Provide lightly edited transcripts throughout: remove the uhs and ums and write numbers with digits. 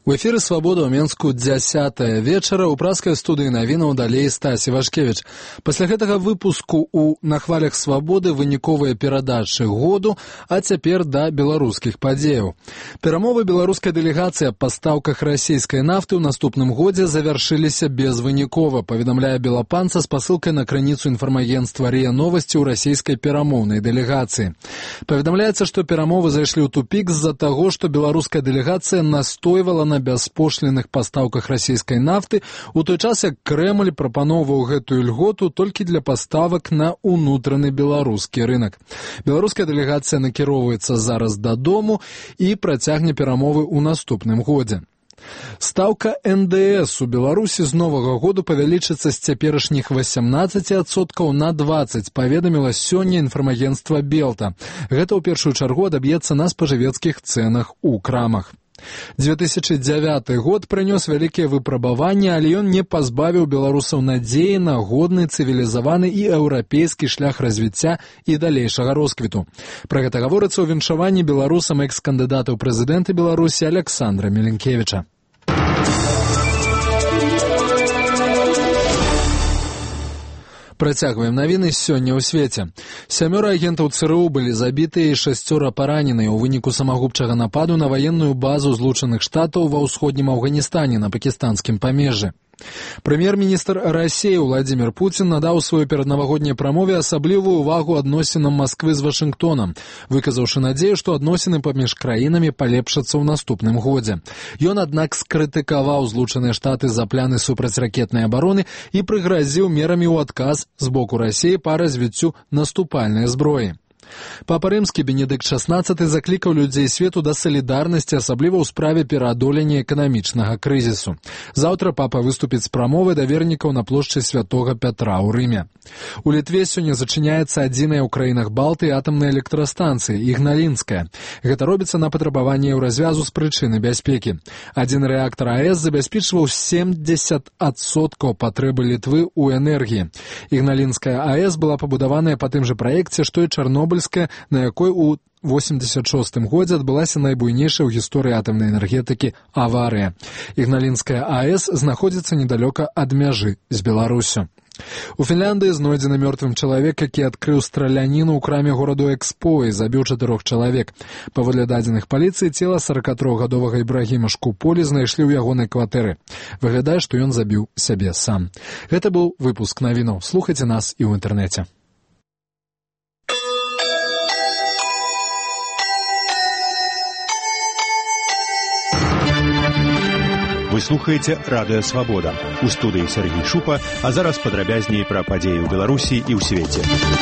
У эфіры «Свабода» ў Менску 10 вечара. У праскай студыі навінаў далей Стась Івашкевіч. Пасля гэтага выпуску у «На хвалях свабоды» выніковыя перадачы году, а цяпер да беларускіх падзеяў. Перамовы беларускай дэлегацыі аб пастаўках расійскай нафты ў наступным годзе завяршыліся безвынікова, паведамляе Белапанца з пасылкай на крыніцу інфармагенцтва РИА Новости ў расійскай перамоўнай дэлегацыі. Паведамляецца, што перамовы зайшлі ў тупік з-за таго, што беларуская дэлегацыя настойвала на бяспошліных пастаўках расійскай нафты, у той час як Крэмль прапаноўваў гэтую льготу толькі для паставак на ўнутраны беларускі рынак. Беларуская дэлегацыя накіроўваецца зараз дадому і працягне перамовы ў наступным годзе. Стаўка НДС у Беларусі з новага году павялічыцца з цяперашніх 18% на 20%, паведаміла сёння інфармагенцтва Белта. Гэта ў першую чаргу адаб'ецца на спажывецкіх цэнах у крамах. 2009 год прынёс вялікія выпрабаванні, але ён не пазбавіў беларусаў надзеі на годны, цывілізаваны і еўрапейскі шлях развіцця і далейшага росквіту. Пра гэта гаворыцца ў віншаванні беларусам экс-кандыдата ў прэзідэнты Беларусі Александра Меленкевіча. Працягваем навіны сёння ў свеце. 7 агентаў ЦРУ былі забітыя і 6 параненыя ў выніку самагубчага нападу на ваенную базу Злучаных Штатаў ва ўсходнім Афганістане на пакістанскім памежжы. Прэм'ер-міністр Расіі Владзімір Пуцін надаў сваёй пераднавагодняй прамове асаблівую ўвагу адносінам Масквы з Вашынгтонам, выказаўшы надзею, што адносіны паміж краінамі палепшацца ў наступным годзе. Ён, аднак, скрытыкаваў Злучаныя Штаты за пляны супрацьракетнай абароны і прыгразіў мерамі ў адказ з боку Расіі па развіццю наступальнай зброі. Папа Рымскі Бенедыкт XVI заклікаў людзей свету да салідарнасці, асабліва ў справе пераадолення эканамічнага крызісу. Заўтра папа выступіць з прамовай да вернікаў на плошчы Святога Пятра ў Рыме. У Літве сёння зачыняецца адзіная ў краінах Балты атамная электрастанцыя Ігналінская. Гэта робіцца на патрабаванне еўразвязу з прычыны бяспекі. Адзін рэактар АЭС забяспечваў 70% патрэбы Літвы ў энергіі. Ігналінская АЭС была пабудаваная па тым жа праекце, што і Чарнобыльская, на якой у 86 годзе адбылася найбуйнейшая ў гісторыі атамнай энергетыкі аварыя. Ігналінская АЭС знаходзіцца недалёка ад мяжы з Беларусю. У Фінляндыі знойдзены мёртвым чалавек, які адкрыў страляніну ў краме гораду Экспо і забіў 4 чалавек. Паводле дадзеных паліцыі цела 43-гадовага Ібрагіма Шкуполі знайшлі ў ягонай кватэры. Выглядае, што ён забіў сябе сам. Гэта быў выпуск навінаў. Слухайце нас і ў інтэрнэце. Вы слухаеце радыё «Свабода». У студыі Сергей Шупа, а зараз падрабязней пра падзеі ў Беларусі і ў свеце.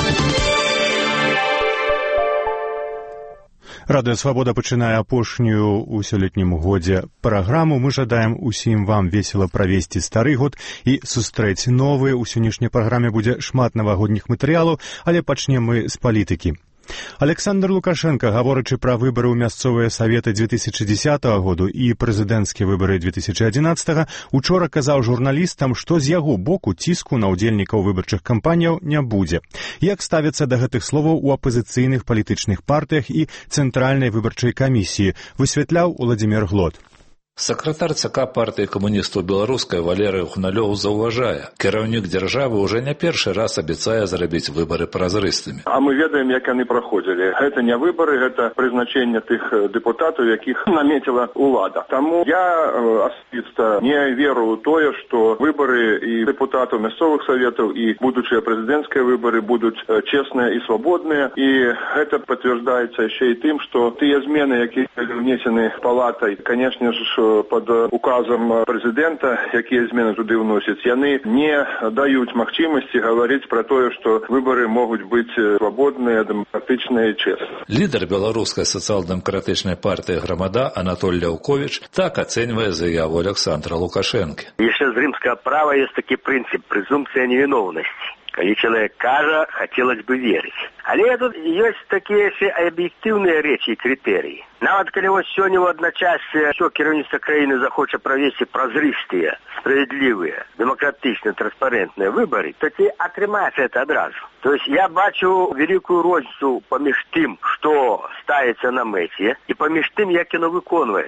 Радыё «Свабода» пачынае апошнюю ў сёлетнім годзе праграму. Мы жадаем усім вам весела правесці стары год і сустрэць новы. У сённяшняй праграме будзе шмат навагодніх матэрыялаў, але пачнем мы з палітыкі. Александр Лукашенко, гаворачы пра выбары ў мясцовыя саветы 2010 году і прэзідэнцкія выбары 2011, учора казаў журналістам, што з яго боку ціску на ўдзельнікаў выбарчых кампаніяў не будзе. Як ставяцца да гэтых словаў у апазіцыйных палітычных партыях і Цэнтральнай выбарчай камісіі, высвятляў Уладзімір Глот. Сакратар ЦК партыі камуністаў беларускай Валерый Хналёў заўважае, кіраўнік дзяржавы ўжо не першы раз абяцае зрабіць выбары празрыстымі. А мы ведаем, як яны праходзілі. Гэта не выбары, гэта прызначэнне тых дэпутатаў, якіх намеціла ўлада. Таму я асабіста не веру ў тое, што выбары і дэпутатаў мясцовых саветаў і будучыя прэзідэнцкія выбары будуць чесныя і свабодныя. І гэта пацвярджаецца яшчэ і тым, што тыя змены, якія внесены палатай, канешне ж, под указом прэзідэнта, якія змены туды ўносяць, яны не даюць магчымасці гаварыць пра тое, што выбары могуць быць свабодныя, дэмакратычныя і чесныя. Лідар беларускай сацыял-дэмакратычнай партыі «Грамада» Анатоль Ляўковіч так ацэньвае заяву Александра Лукашэнкі. Яшчэ з рымскага права ёсць такі прынцып прэзумпцыя невіноўнасці. Калі чалавек кажа, хацелось бы верыць. Але тут ёсць такія аб'ектыўныя рэчы і крытэрыі. Нават калі вось сёння ў адначасе ўсё кіраўніцтва краіны захоча правесці празрыстыя, справядлівыя, дэмакратычныя, транспарэнтныя выбары, то ці атрымаецца гэта адразу. То есть я бачу вялікую розніцу паміж тым, што ставіцца на мэце, і паміж тым, як яно выконваецца.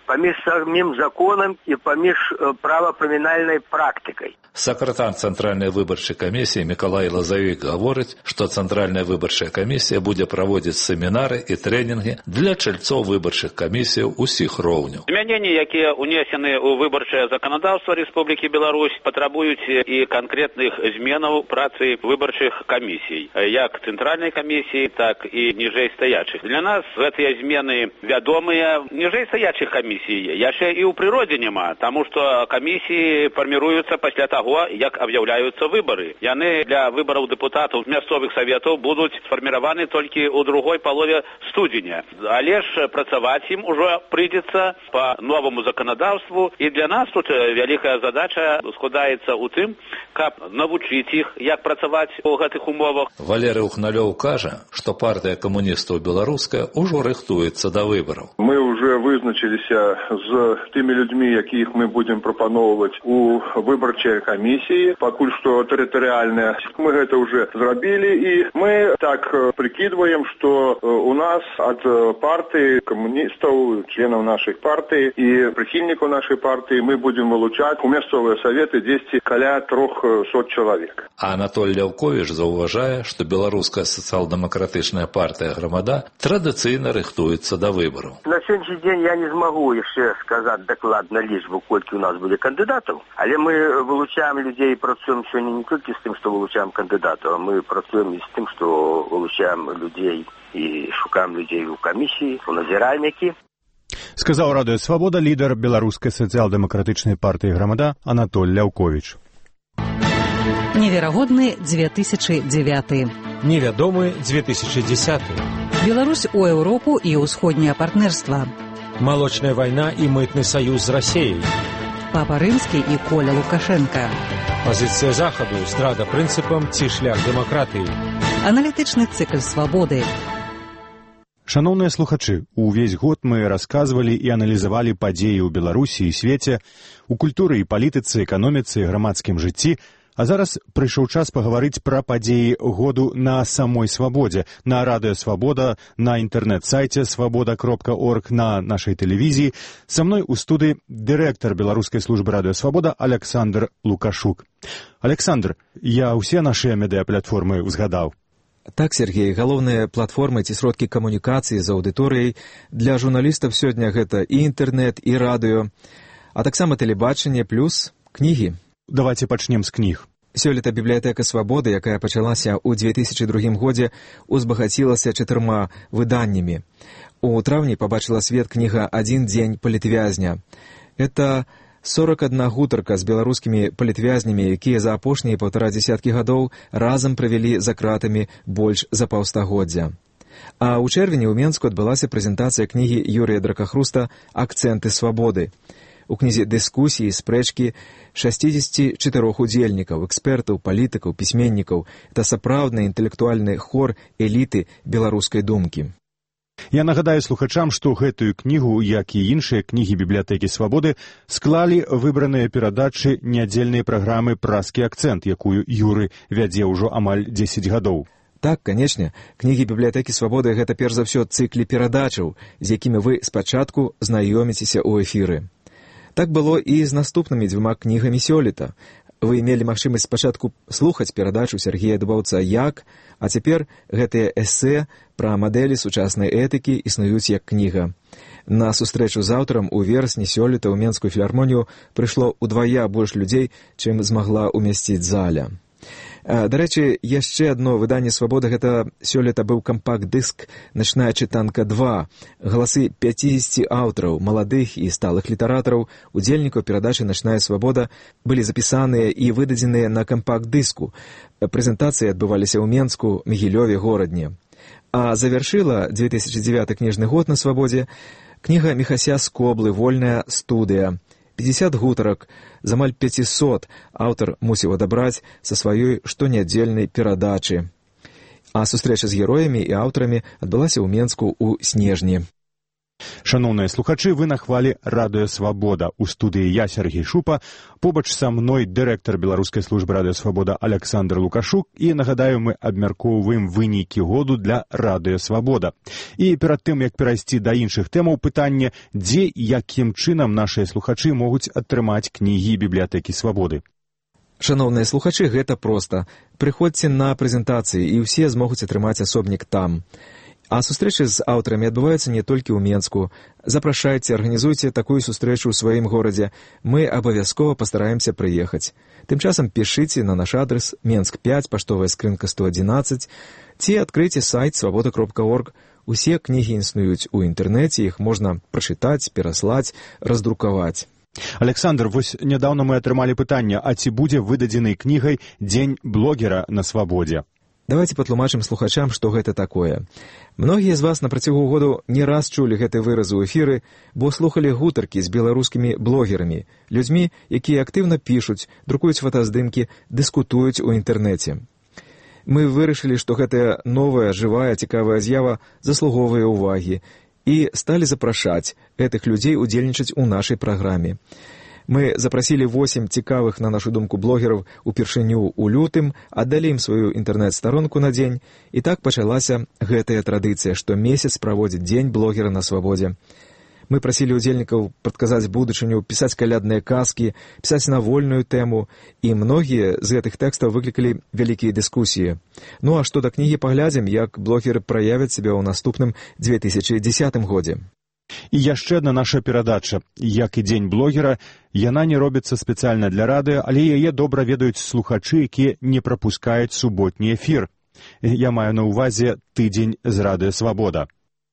паміж самим законом і паміж правапрымінальнай практыкай. Сакратар Центральной выборчей комиссии Миколай Лазовик говорит, что Центральная выборчая комиссия будет проводить семинары и тренинги для чальцов выборчих комиссий усіх роўняў. Змяненні, якія унесены ў выбарчае заканадаўства Рэспублікі Беларусь, патрабуюць і канкрэтных зменаў працы выбарчых камісій, як Центральнай камісіі, так і ніжэй стаячых. Для нас гэтыя змены вядомыя. Ніжэй стаячых камісій яшчэ і ў прыродзе няма, таму што камісіі фарміруюцца пасля таго, як аб'яўляюцца выбары. Яны для выбараў дэпутатаў мясцовых саветаў будуць сфарміраваны толькі ў другой палове студзеня. Але ж працаваць ім ужо прыйдзецца па новаму заканадаўству, і для нас тут вялікая задача складаецца ў тым, каб навучыць іх, як працаваць у гэтых умовах. Валерый Ухналёў кажа, што партыя камуністаў беларуская ўжо рыхтуецца да выбараў. Мы уже вызначилися з тымі людзьмі, якіх мы будем прапаноўваць у выбарчай камісіі. Пакуль што тэрытарыяльная. Мы гэта уже зрабілі, і мы так прикидываем, што у нас ад партыі камуністаў, членаў нашай партыі і прыхільнікаў нашай партыі мы будем вылучаць у мясцовыя саветы 10 каля 300 чалавек. А Анатоль Ляўковіч заўважае, што беларуская сацыял-дэмакратычная партыя «Грамада» традыцыйна рыхтуецца да выбараў. На сённяшні дзень я не змагу яшчэ сказаць дакладна лічбу, колькі у нас будзе кандыдатаў, але мы вылучаем людзей, працуем сёння не толькі з тым, што вылучаем кандыдатаў, а мы працуем і з тым, што вылучаем людзей і шукаем людзей у камісіі, у назіральнікі. Сказаў Радыё Свабода лідар беларускай сацыял-дэмакратычнай партыі «Грамада» Анатоль Ляўковіч. Неверагодны 2009. Невядомы 2010. Беларусь у Еўропу і ўсходняе партнерства. Малочная вайна і мытны саюз з Расіяй. Папа Рымскі і Коля Лукашенка. Пазіцыя Захаду, здрада прынцыпам ці шлях дэмакратыі. Аналітычны цыкл свабоды. Шаноўныя слухачы, увесь год мы расказвалі і аналізавалі падзеі ў Беларусі і свеце, у культуры і палітыцы, эканоміцы і грамадскім жыцці, а зараз прыйшоў час пагаварыць пра падзеі году на самой свабодзе, на Радыё Свабода, на інтэрнэт-сайце свабода.орг, на нашай тэлевізіі. Са мной у студыі дырэктар беларускай службы Радыё Свабода Александр Лукашук. Александр, я ўсе нашыя медыяплатформы узгадаў. Так, Сергей, галоўныя платформы ці сродкі камунікацыі з аўдыторыяй для журналістаў сёння гэта і інтэрнэт, і радыё, а таксама тэлебачанне плюс кнігі. Давайте пачнем з кніг. Сёлета бібліятэка свабоды, якая пачалася ў 2002 годзе, узбагацілася 4 выданнямі. У траўні пабачыла свет кніга «Адзін дзень палітвязня». Это 41 гутарка з беларускімі палітвязнямі, якія за апошнія 1,5 дзесяткі гадоў разам правялі за кратамі больш за паўстагоддзя. А ў чэрвені ў Менску адбылася прэзентацыя кнігі Юрыя Дракахруста «Акцэнты свабоды». У кнізе дыскусіі, спрэчкі 64 удзельнікаў, экспертаў, палітыкаў, пісьменнікаў. Это сапраўдны інтэлектуальны хор эліты беларускай думкі. Я нагадаю слухачам, што гэтую кнігу, як і іншыя кнігі бібліятэкі свабоды, склалі выбраныя перадачы нядзельнай праграмы «Празкі акцэнт», якую Юры вядзе ўжо амаль 10 гадоў. Так, канечне, кнігі бібліятэкі свабоды — гэта перш за ўсё цыклі перадачаў, з якімі вы спачатку знаёміцеся ў эфіры. Так было і з наступнымі 2 кнігамі сёлета. Вы мелі магчымасць спачатку слухаць перадачу Сергея Дубаўца «Як», а цяпер гэтыя эсэ пра мадэлі сучаснай этыкі існуюць як кніга. На сустрэчу з аўтарам у верасні сёлета ў Менскую філармонію прыйшло ўдвая больш людзей, чым змагла ўмясціць заля. Дарэчы, яшчэ адно выданне «Свабоды» гэта сёлета быў кампакт-дыск «Начная чытанка 2». Галасы 50 аўтараў, маладых і сталых літаратараў, удзельнікаў перадачы «Начная свабода» былі запісаныя і выдадзеныя на кампакт-дыску. Прэзентацыі адбываліся ў Менску, Магілёве, Горадне. А завяршыла 2009 кніжны год на свабодзе кніга Міхася Скоблы «Вольная студыя». 50 гутарак, з амаль 500 аўтар мусіў адабраць са сваёй штонядзельнай перадачы. А сустрэча з героямі і аўтарамі адбылася ў Менску ў снежні. Шаноўныя слухачы, вы на хвалі Радыё Свабода. У студыі я, Сергей Шупа, побач са мной дырэктар беларускай службы Радыё Свабода Александр Лукашук, і, нагадаю, мы абмяркоўваем вынікі году для Радыё Свабода. І перад тым, як перайсці да іншых тэмаў, пытанне, дзе і якім чынам нашыя слухачы могуць атрымаць кнігі бібліятэкі Свабоды. Шаноўныя слухачы, гэта проста. Прыходзьце на прэзентацыі, і ўсе змогуць атрымаць асобнік там. А сустрэчы з аўтарамі адбываюцца не толькі ў Менску. Запрашайце, арганізуйце такую сустрэчу ў сваім горадзе. Мы абавязкова пастараемся прыехаць. Тым часам пішыце на наш адрас Менск 5, паштовая скрынка 111, ці адкрыйце сайт свабода.орг. Усе кнігі існуюць у інтэрнэце, іх можна прачытаць, пераслаць, раздрукаваць. Александр, вось нядаўна мы атрымалі пытанне, а ці будзе выдадзенай кнігай «Дзень блогера на свабодзе»? Давайте патлумачым слухачам, што гэта такое. Многія з вас на працягу году не раз чулі гэты выраз у эфіры, бо слухалі гутаркі з беларускімі блогерамі, людзьмі, якія актыўна пішуць, друкуюць фотаздымкі, дыскутуюць у інтэрнэце. Мы вырашылі, што гэтая новая, жывая, цікавая з'ява заслугоўвае ўвагі і сталі запрашаць гэтых людзей удзельнічаць у нашай праграме. Мы запрасілі 8 цікавых, на нашу думку, блогераў упершыню ў лютым, аддалі ім сваю інтэрнэт-старонку на дзень, і так пачалася гэтая традыцыя, што месяц праводзіць дзень блогера на свабодзе. Мы прасілі удзельнікаў прадказаць будучыню, пісаць калядныя казкі, пісаць на вольную тэму, і многія з гэтых тэкстаў выклікалі вялікія дыскусіі. Ну а што да кнігі, паглядзім, як блогеры праявяць сябе ў наступным 2010 годзе. І яшчэ адна наша перадача. Як і дзень блогера, яна не робіцца спецыяльна для радыё, але яе добра ведаюць слухачы, якія не прапускаюць суботні эфір. Я маю на ўвазе тыдзень з Радыё Свабода.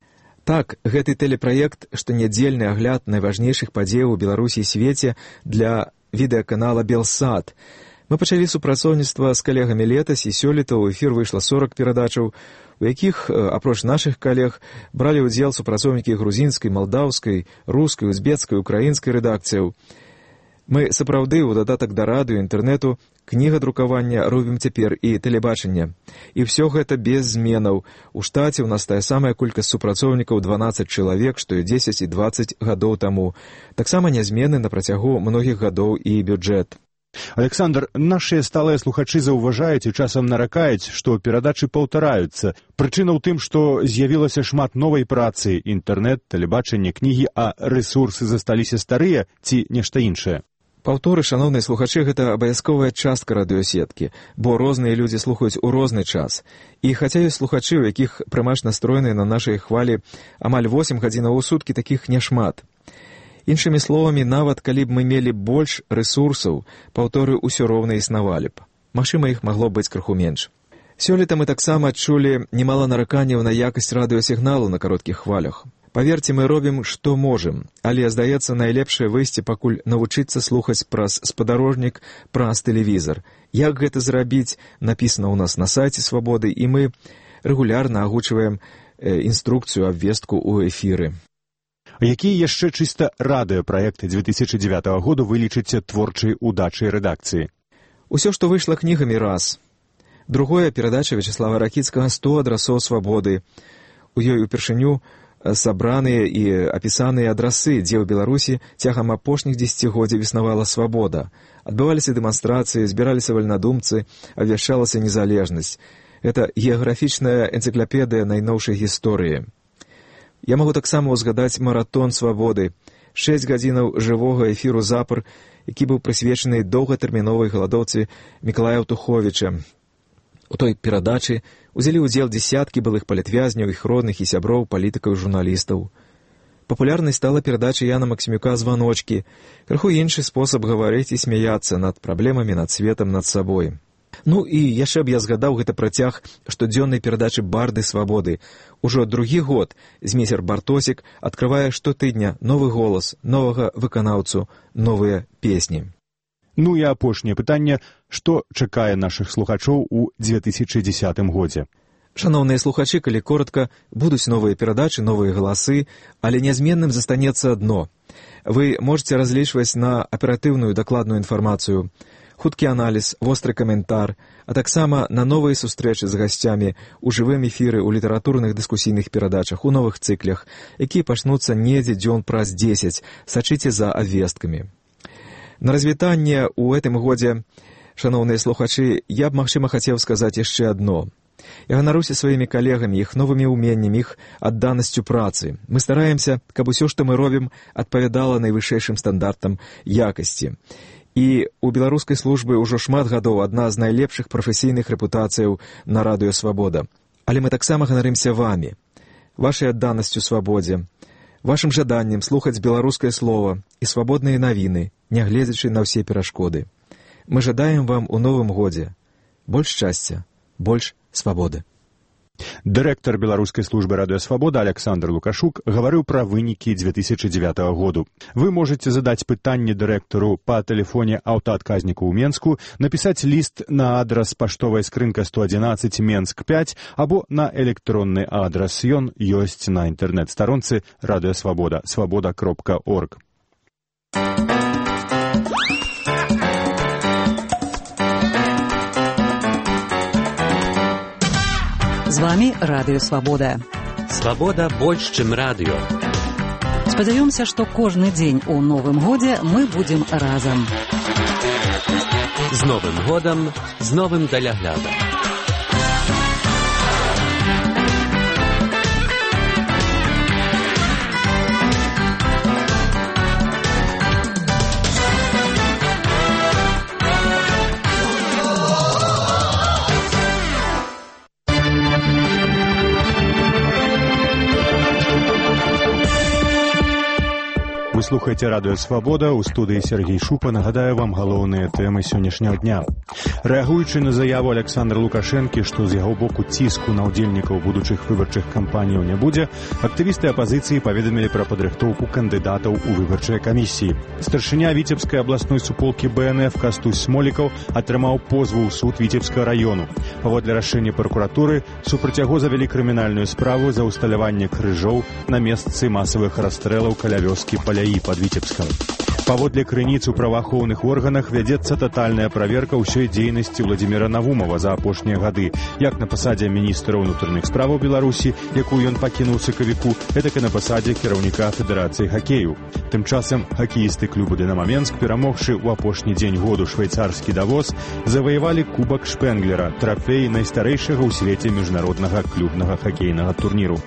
Так, гэты тэлепраект штонядзельны агляд найважнейшых падзеяў у Беларусі і свеце для відэаканала «Белсат». Мы пачалі супрацоўніцтва з калегамі летась, і сёлета ў эфір выйшла 40 перадачаў, у якіх, апроч нашых калег, бралі ўдзел супрацоўнікі грузінскай, малдаўскай, рускай, узбецкай, украінскай рэдакцыяў. Мы сапраўды ў дадатак да радыё, інтэрнэту, кнігадрукавання робім цяпер і тэлебачання. І ўсё гэта без зменаў. У штаце ў нас тая самая колькасць супрацоўнікаў 12 чалавек, што і 10 і 20 гадоў таму. Таксама нязменны на працягу многіх гадоў і бюджэт. Александр, нашыя сталыя слухачы заўважаюць і часам наракаюць, што перадачы паўтараюцца. Прычына ў тым, што з'явілася шмат новай працы, інтэрнэт, тэлебачанне, кнігі, а рэсурсы засталіся старыя ці нешта іншае. Паўторы, шаноўныя слухачы, гэта абавязковая частка радыёсеткі, бо розныя людзі слухаюць у розны час. І хаця ёсць слухачы, у якіх прымаш настроеныя на нашай хвалі амаль 8 гадзінаў у суткі, такіх няшмат. Іншымі словамі, нават калі б мы мелі больш рэсурсаў, паўторы ўсё роўна існавалі б. Магчыма, іх магло быць крыху менш. Сёлета мы таксама адчулі немала нараканняў на якасць радыёсігналу на кароткіх хвалях. Паверце, мы робім, што можам, але, здаецца, найлепшае выйсце пакуль навучыцца слухаць праз спадарожнік, праз тэлевізар. Як гэта зрабіць, напісана ў нас на сайце Свабоды, і мы рэгулярна агучваем інструкцыю, абвестку ў эфіры. Якія яшчэ чыста радыёпраекты 2009 году вы лічыце творчай удачай рэдакцыі? Усё, што выйшла кнігамі, раз. Другое, перадача Вячеслава Ракіцкага «100 адрасоў свабоды». У ёй упершыню сабраныя і апісаныя адрасы, дзе ў Беларусі цягам апошніх дзесяцігоддзяў існавала свабода. Адбываліся дэманстрацыі, збіраліся вальнадумцы, абвяшчалася незалежнасць. Гэта геаграфічная энцыклапедыя найноўшай гісторыі. Я магу таксама ўзгадаць маратон свабоды, 6 гадзінаў жывога эфіру запар, які быў прысвечаны доўгатэрміновай галадоўцы Мікалая Туховіча. У той перадачы узялі ўдзел дзесяткі былых палітвязняў, іх родных і сяброў, палітыкаў і журналістаў. Папулярнай стала перадача Яна Максімюка «Званочкі», крыху іншы спосаб гаварыць і смяяцца над праблемамі, над светам, над сабой. Ну і яшчэ б я згадаў гэта працяг штодзённай перадачы «Барды свабоды». Ужо другі год змейсцер Бартосік адкрывае штотыдня новы голас, новага выканаўцу, новыя песні. Ну і апошняе пытанне, што чакае нашых слухачоў у 2010 годзе? Шаноўныя слухачы, калі коротка, будуць новыя перадачы, новыя галасы, але нязменным застанецца адно. Вы можете разлічваць на аператыўную дакладную інфармацыю. хуткі аналіз, востры каментар, а таксама на новыя сустрэчы з гасцямі ў жывым эфіры, ў літаратурных дыскусійных перадачах, у новых цыклях, якія пачнуцца недзе дзён праз 10. Сачыце за абвесткамі. На развітанне ў гэтым годзе, шаноўныя слухачы, я б, магчыма, хацеў сказаць яшчэ адно. Я ганаруся сваімі калегамі, іх новымі ўменнямі, іх адданасцю працы. Мы стараемся, каб усё, што мы робім, адпавядала найвышэйшым стандартам якасці. І ў беларускай службы ўжо шмат гадоў адна з найлепшых прафесійных рэпутацыяў на радыё «Свабода». Але мы таксама ганарымся вамі, вашай адданасцю свабодзе, вашым жаданнем слухаць беларускае слова і свабодныя навіны, нягледзячы на ўсе перашкоды. Мы жадаем вам у новым годзе больш шчасця, больш свабоды. Дырэктар беларускай службы радыё «Свабода» Александр Лукашук гаварыў пра вынікі 2009 году. Вы можаце задаць пытанне дырэктару па тэлефоне аўтаадказніку ў Менску, напісаць ліст на адрас паштовая скрынка 111 Менск 5 або на электронны адрас. Ён ёсць на інтэрнэт-старонцы радыё «Свабода» свабода.орг. З вами радыё «Свабода». Свабода больш, чым радыё. Спадзяёмся, што кожны дзень у новым годзе мы будзем разам. З новым годам, з новым даляглядам. Вы слухаеце радыё «Свабода», у студыі Сергей Шупа. Нагадаю вам галоўныя тэмы сённяшняга дня. Рэагуючы на заяву Александра Лукашэнкі, што з яго боку ціску на ўдзельнікаў будучых выбарчых кампаніяў не будзе, актывісты апазіцыі паведамілі пра падрыхтоўку кандыдатаў у выбарчыя камісіі. Старшыня Віцебскай абласной суполкі БНФ Кастусь Смолікаў атрымаў позву ў суд Віцебскага раёну. Паводле рашэння пракуратуры, супраць яго завялі крымінальную справу за ўсталяванне крыжоў на месцы масавых расстрэлаў каля вёскі Паляі под Віцебскам. Паводле крыніц у праваахоўных органах вядзецца татальная праверка ўсёй дзейнасці Владзіміра Навумова за апошнія гады, як на пасадзе міністра ўнутраных справаў Беларусі, якую ён пакінуў сакавіку, гэтак і на пасадзе кіраўніка Федэрацыі хакею. Тым часам хакеісты клуба «Дынамо Менск», перамогшы ў апошні дзень году швейцарскі Давос, заваявалі кубак Шпенглера, трафей найстарэйшага ў свеце міжнароднага клубнага хакейнага турніру.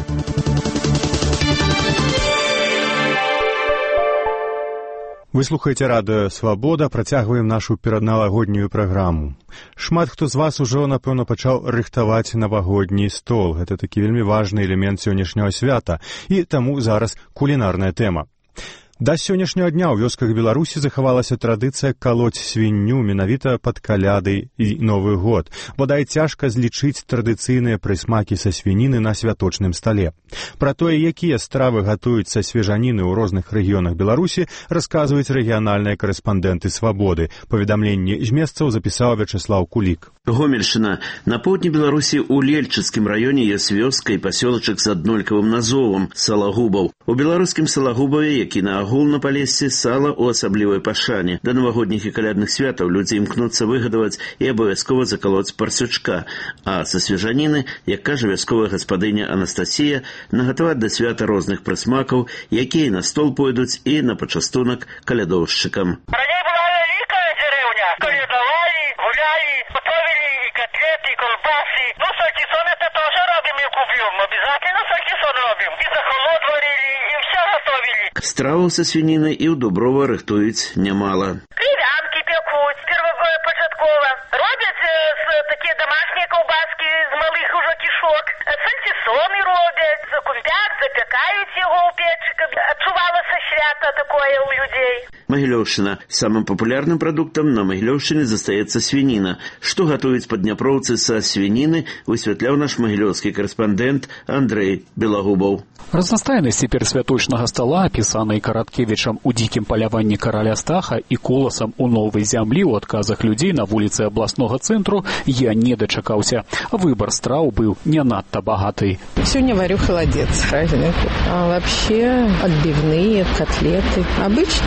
Вы слухаеце радыё «Свабода», працягваем нашу пераднавагоднюю праграму. Шмат хто з вас ужо, напэўна, пачаў рыхтаваць навагодні стол. Гэта такі вельмі важны элемент сённяшняга свята, і таму зараз кулінарная тэма. Да сённяшняга дня ў вёсках Беларусі захавалася традыцыя калоць свінню менавіта пад каляды і Новы год. Бадай цяжка злічыць традыцыйныя прысмакі са свініны на святочным стале. Пра тое, якія стравы гатуюць са свежаніны ў розных рэгіёнах Беларусі, расказваюць рэгіянальныя карэспандэнты «Свабоды». Паведамленне з месцаў запісаў Вячеслав Кулік. Гомельшчына. На поўдні Беларусі ў Лельчыцкім раёне ёсць вёска і пасёлачак з аднолькавым назовам – Салагубаў. У беларускім Салагубаве, які на агулна Палессе, сала ў асаблівай пашане. Да навагодніх і калядных святаў людзі імкнуцца выгадаваць і абавязкова закалоць парсючка. А са свежаніны, як кажа вясковая гаспадыня Анастасія, нагатаваць да свята розных прысмакаў, якія на стол пойдуць і на пачастунак калядоўшчыкам. Раней была вялікая дзярэўня. Калядавалі, гулялі, готовили и котлеты, и колбасы. Ну, сальтисон это тоже робим и купим. Обязательно сальтисон робим. И захолод варили, и все готовили. Страваў са свініны і ў Дуброва рыхтуюць нямала. Кривянки пекут, первопочаткова. Робят такие домашние колбаски з малых уже кишок. Сальтисоны робят, кумпят, запекают его у печика. Отчувалось свято такое у людей. Магілёўшчына. Самым папулярным прадуктам на Магілёўшчыне застаецца свініна. Што гатуюць паддняпроўцы са свініны, высвятляў наш магілёўскі карэспандэнт Андрэй Белагубаў. Разнастайнасць цяперсвяточнага стала, апісанай Караткевічам у дзікім паляванні караля Стаха і коласам у новай зямлі ў адказах людзей на вуліцы абласнога цэнтру, я не дачакаўся. Выбар страў быў не надта багаты. Сегодня варю холодец. Правильно. А вообще отбивные, котлеты. Обычная, простая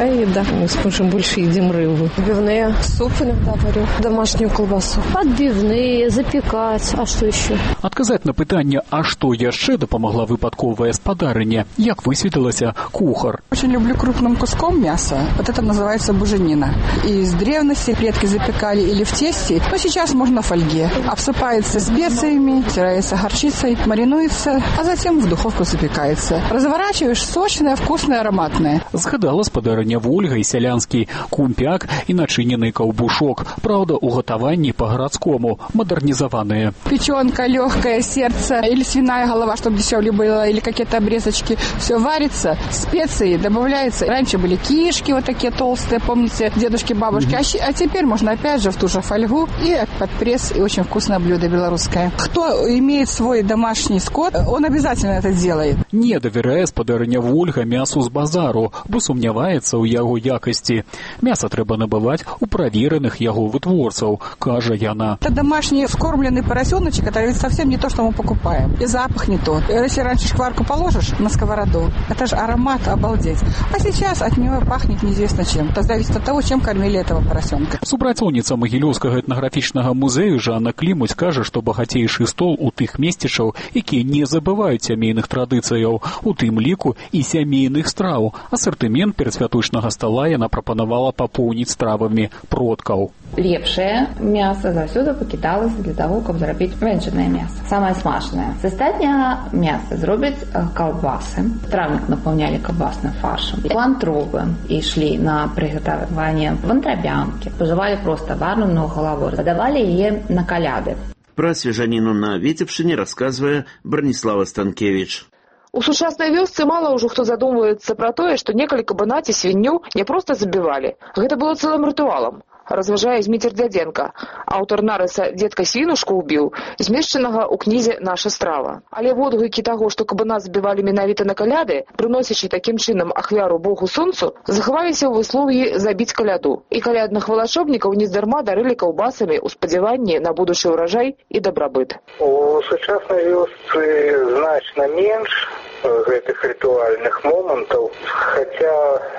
простая еда. Мы с мужем больше едим рыбу. Отбивные, суп иногда варю, домашнюю колбасу. Отбивные, запекать, а что еще? Адказаць на пытанне, а што яшчэ дапамагла выпадковая спадарыня, як высветлілася кухар. Очень люблю крупным куском мяса. Вот это называется буженина. И с древности предки запекали или в тесте, но сейчас можно в фольге. Обсыпается специями, стирается горчицей, маринуется, а затем в духовку запекается. Разворачиваешь, сочное, вкусное, ароматное. Згадала спадарыня Вольга і сялянскі кумпяк і начынены каўбушок. Праўда, у гатаванні па-гарадскому, мадэрнізаваныя. Печенка, легкое сердце или свиная голова, чтобы дешевле было, или какие-то обрезочки. Все варится, специи добавляются. Раньше были кишки вот такие толстые, помните, дедушки, бабушки. А теперь можно опять же в ту же фольгу и под пресс, и очень вкусное блюдо белорусское. Кто имеет свой домашний скот, он обязательно это делает. Не давярае спадарыня Вольга мясу з базару, бо сумняваецца ў яго якасці. Мяса трэба набываць у правереных яго вытворцаў, кажа яна. Это домашний скормленный поросеночек, это совсем не то, что мы покупаем. И запах не тот. Если раньше шкварку положишь на сковороду, это же аромат, обалдеть. А сейчас от него пахнет неизвестно чем. Это зависит от того, чем кормили этого поросенка. Супрацоўніца Магілёўскага этнаграфічнага музею Жанна Клімуць кажа, што багацейшы стол у тых месцішаў, якія не забываюць сямейных традыцыяў, у тым ліку і сямейных страў. Асартымент перадсвяточнага стала яна прапанавала папоўніць стравамі продкаў. Лепшае мяса заўсёды пакідалася для таго, каб зрабіць вэнджанае мяса. Самае смачнае. З астатняга мяса зробяць каўбасы. Травнік напаўнялі каўбасным фаршам. Вантробы ішлі на прыгатаванне вантрабянкі. Пажывалі проста вареную галаву. Падавалі яе на каляды. Пра свежаніну на Віцебшчыне расказвае Браніслава Станкевіч. У сучаснай вёсцы мала ўжо хто задумваецца пра тое, што некалі кабана ці свінню не проста забівалі. Гэта было цэлым рытуалам. Разважае Зміцер Дзядзенка, аўтар нарыса «Дзедка свінушку ўбіў», змешчанага ў кнізе «Наша страва». Але водгукі таго, што кабана забівалі менавіта на каляды, прыносячы такім чынам ахвяру Богу Сонцу, захаваліся ў выслоўі «забіць каляду». І калядных валачобнікаў нездарма дарылі каўбасамі ў спадзяванні на будучы ўраджай і дабрабыт. У сучаснай вёсцы значна менш гэтых рытуальных момантаў, хаця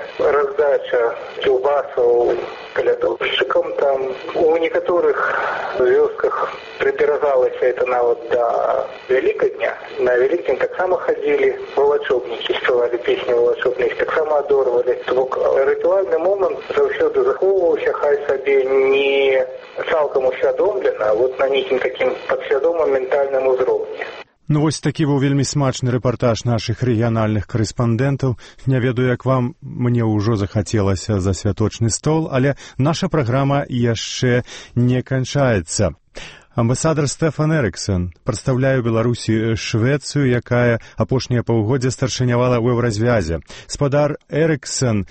раздача кілбасаў калядоўшчыкам там у некаторых вёсках прыберагалася это нават да Вялікадня. На Вялікдзень таксама хадзілі валачобнікі, спявалі песні валачобныя, таксама адорвалі. То бок рытуальны момант заўсёды захоўваўся, хай сабе не цалкам усвядомлена, а вот на нейкім такім падсвядомым ментальным узроўні. Ну вось такі быў вельмі смачны рэпартаж нашых рэгіянальных карэспандэнтаў. Не ведаю, як вам, мне ўжо захацелася за святочны стол, але наша праграма яшчэ не канчаецца. Амбасадар Стэфан Эрыксон прадстаўляе ў Беларусі Швецыю, якая апошнія паўгоддзя старшынявала ў еўразвязе. Спадар Эрыксон,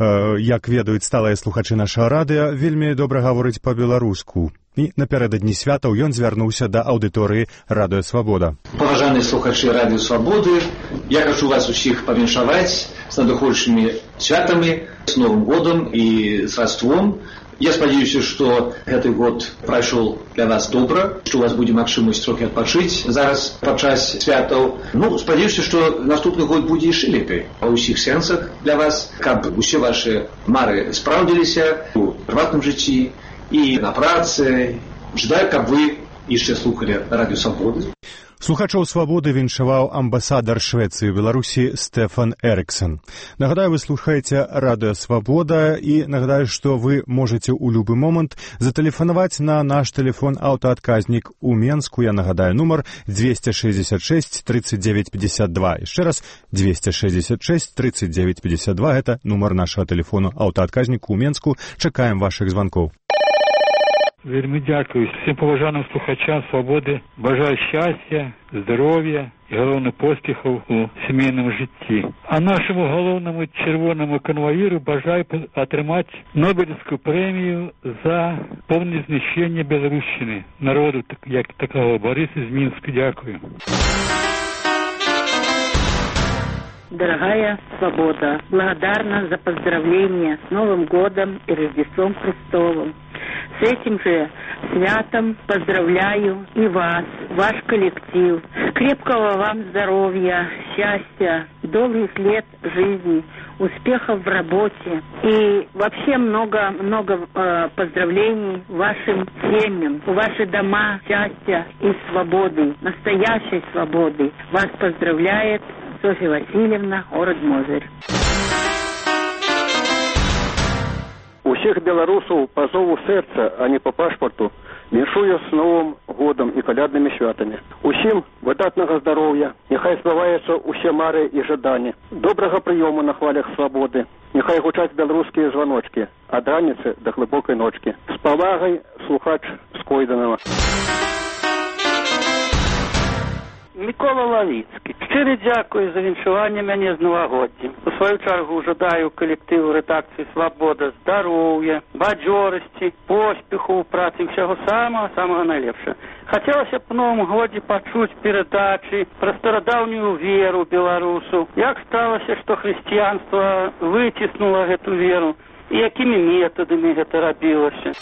як ведаюць сталыя слухачы нашага радыё, вельмі добра гаворыць па-беларуску. І напярэдадні святаў ён звярнуўся да аўдыторыі Радыё Свабода. Паважаныя слухачы Радыё Свабоды, я хочу вас усіх павіншаваць з надыходзячымі святамі, з Новым годам і з Раством. Я спадзяюся, што гэты год прайшоў для вас добра, што у вас будзе магчымасць трохі адпачыць зараз падчас святаў. Спадзяюся, што наступны год будзе яшчэ лепей па ўсіх сэнсах для вас, каб усе вашы мары спраўдзіліся у прыватным жыцці і на працы. Жадаю, каб вы яшчэ слухалі Радыё Свабоды. Слухачоў Свабоды віншаваў амбасадар Швецыі ў Беларусі Стэфан Эрыксон. Нагадаю, вы слухаеце Радыё Свабода і нагадаю, што вы можаце ў любы момант затэлефанаваць на наш тэлефон аўтаадказнік у Менску. Я нагадаю, нумар 266 39 52. Яшчэ раз 266 39 52. Гэта нумар нашага тэлефону аўтаадказніку ў Менску. Чакаем вашых званкоў. Вельмі дзякую всім паважаным слухачам Свабоды. Бажаю шчасця, здароўя і галоўных поспехаў у сямейным жыцці. А нашаму галоўнаму чырвонаму канваіру бажаю атрымаць Нобелевскую прэмію за поўнае знішчэнне беларушчыны, народу як такого. Борис из Минска, дякую. Дорогая Свобода, благодарна за поздравления с Новым годом и Рождеством Христовым. С этим же святом поздравляю и вас, ваш коллектив. Крепкого вам здоровья, счастья, долгих лет жизни, успехов в работе и вообще много поздравлений вашим семьям, в ваши дома счастья и свободы, настоящей свободы. Вас поздравляет Софья Васильевна, город Мозырь. Усіх беларусаў па зову сэрца, а не па пашпарту, віншую з Новым годам і каляднымі святамі. Усім выдатнага здароўя, няхай збываюцца усе мары і жаданні, добрага прыёму на хвалях свабоды, няхай гучаць беларускія званочкі ад раніцы да глыбокай ночкі. З павагай, слухач Скойданова. Микола Лавіцкі. Щиро дякую за віншування мене з Новогоднім. У свою чергу жадаю колективу редакції «Свобода» здоров'я, бадьорості, поспіху у праці, всього самого найлепшого. Хотілося б в Новому годі почути передачі про стародавню віру білорусу. Як сталося, що християнство витіснуло цю віру і якими методами це робилося.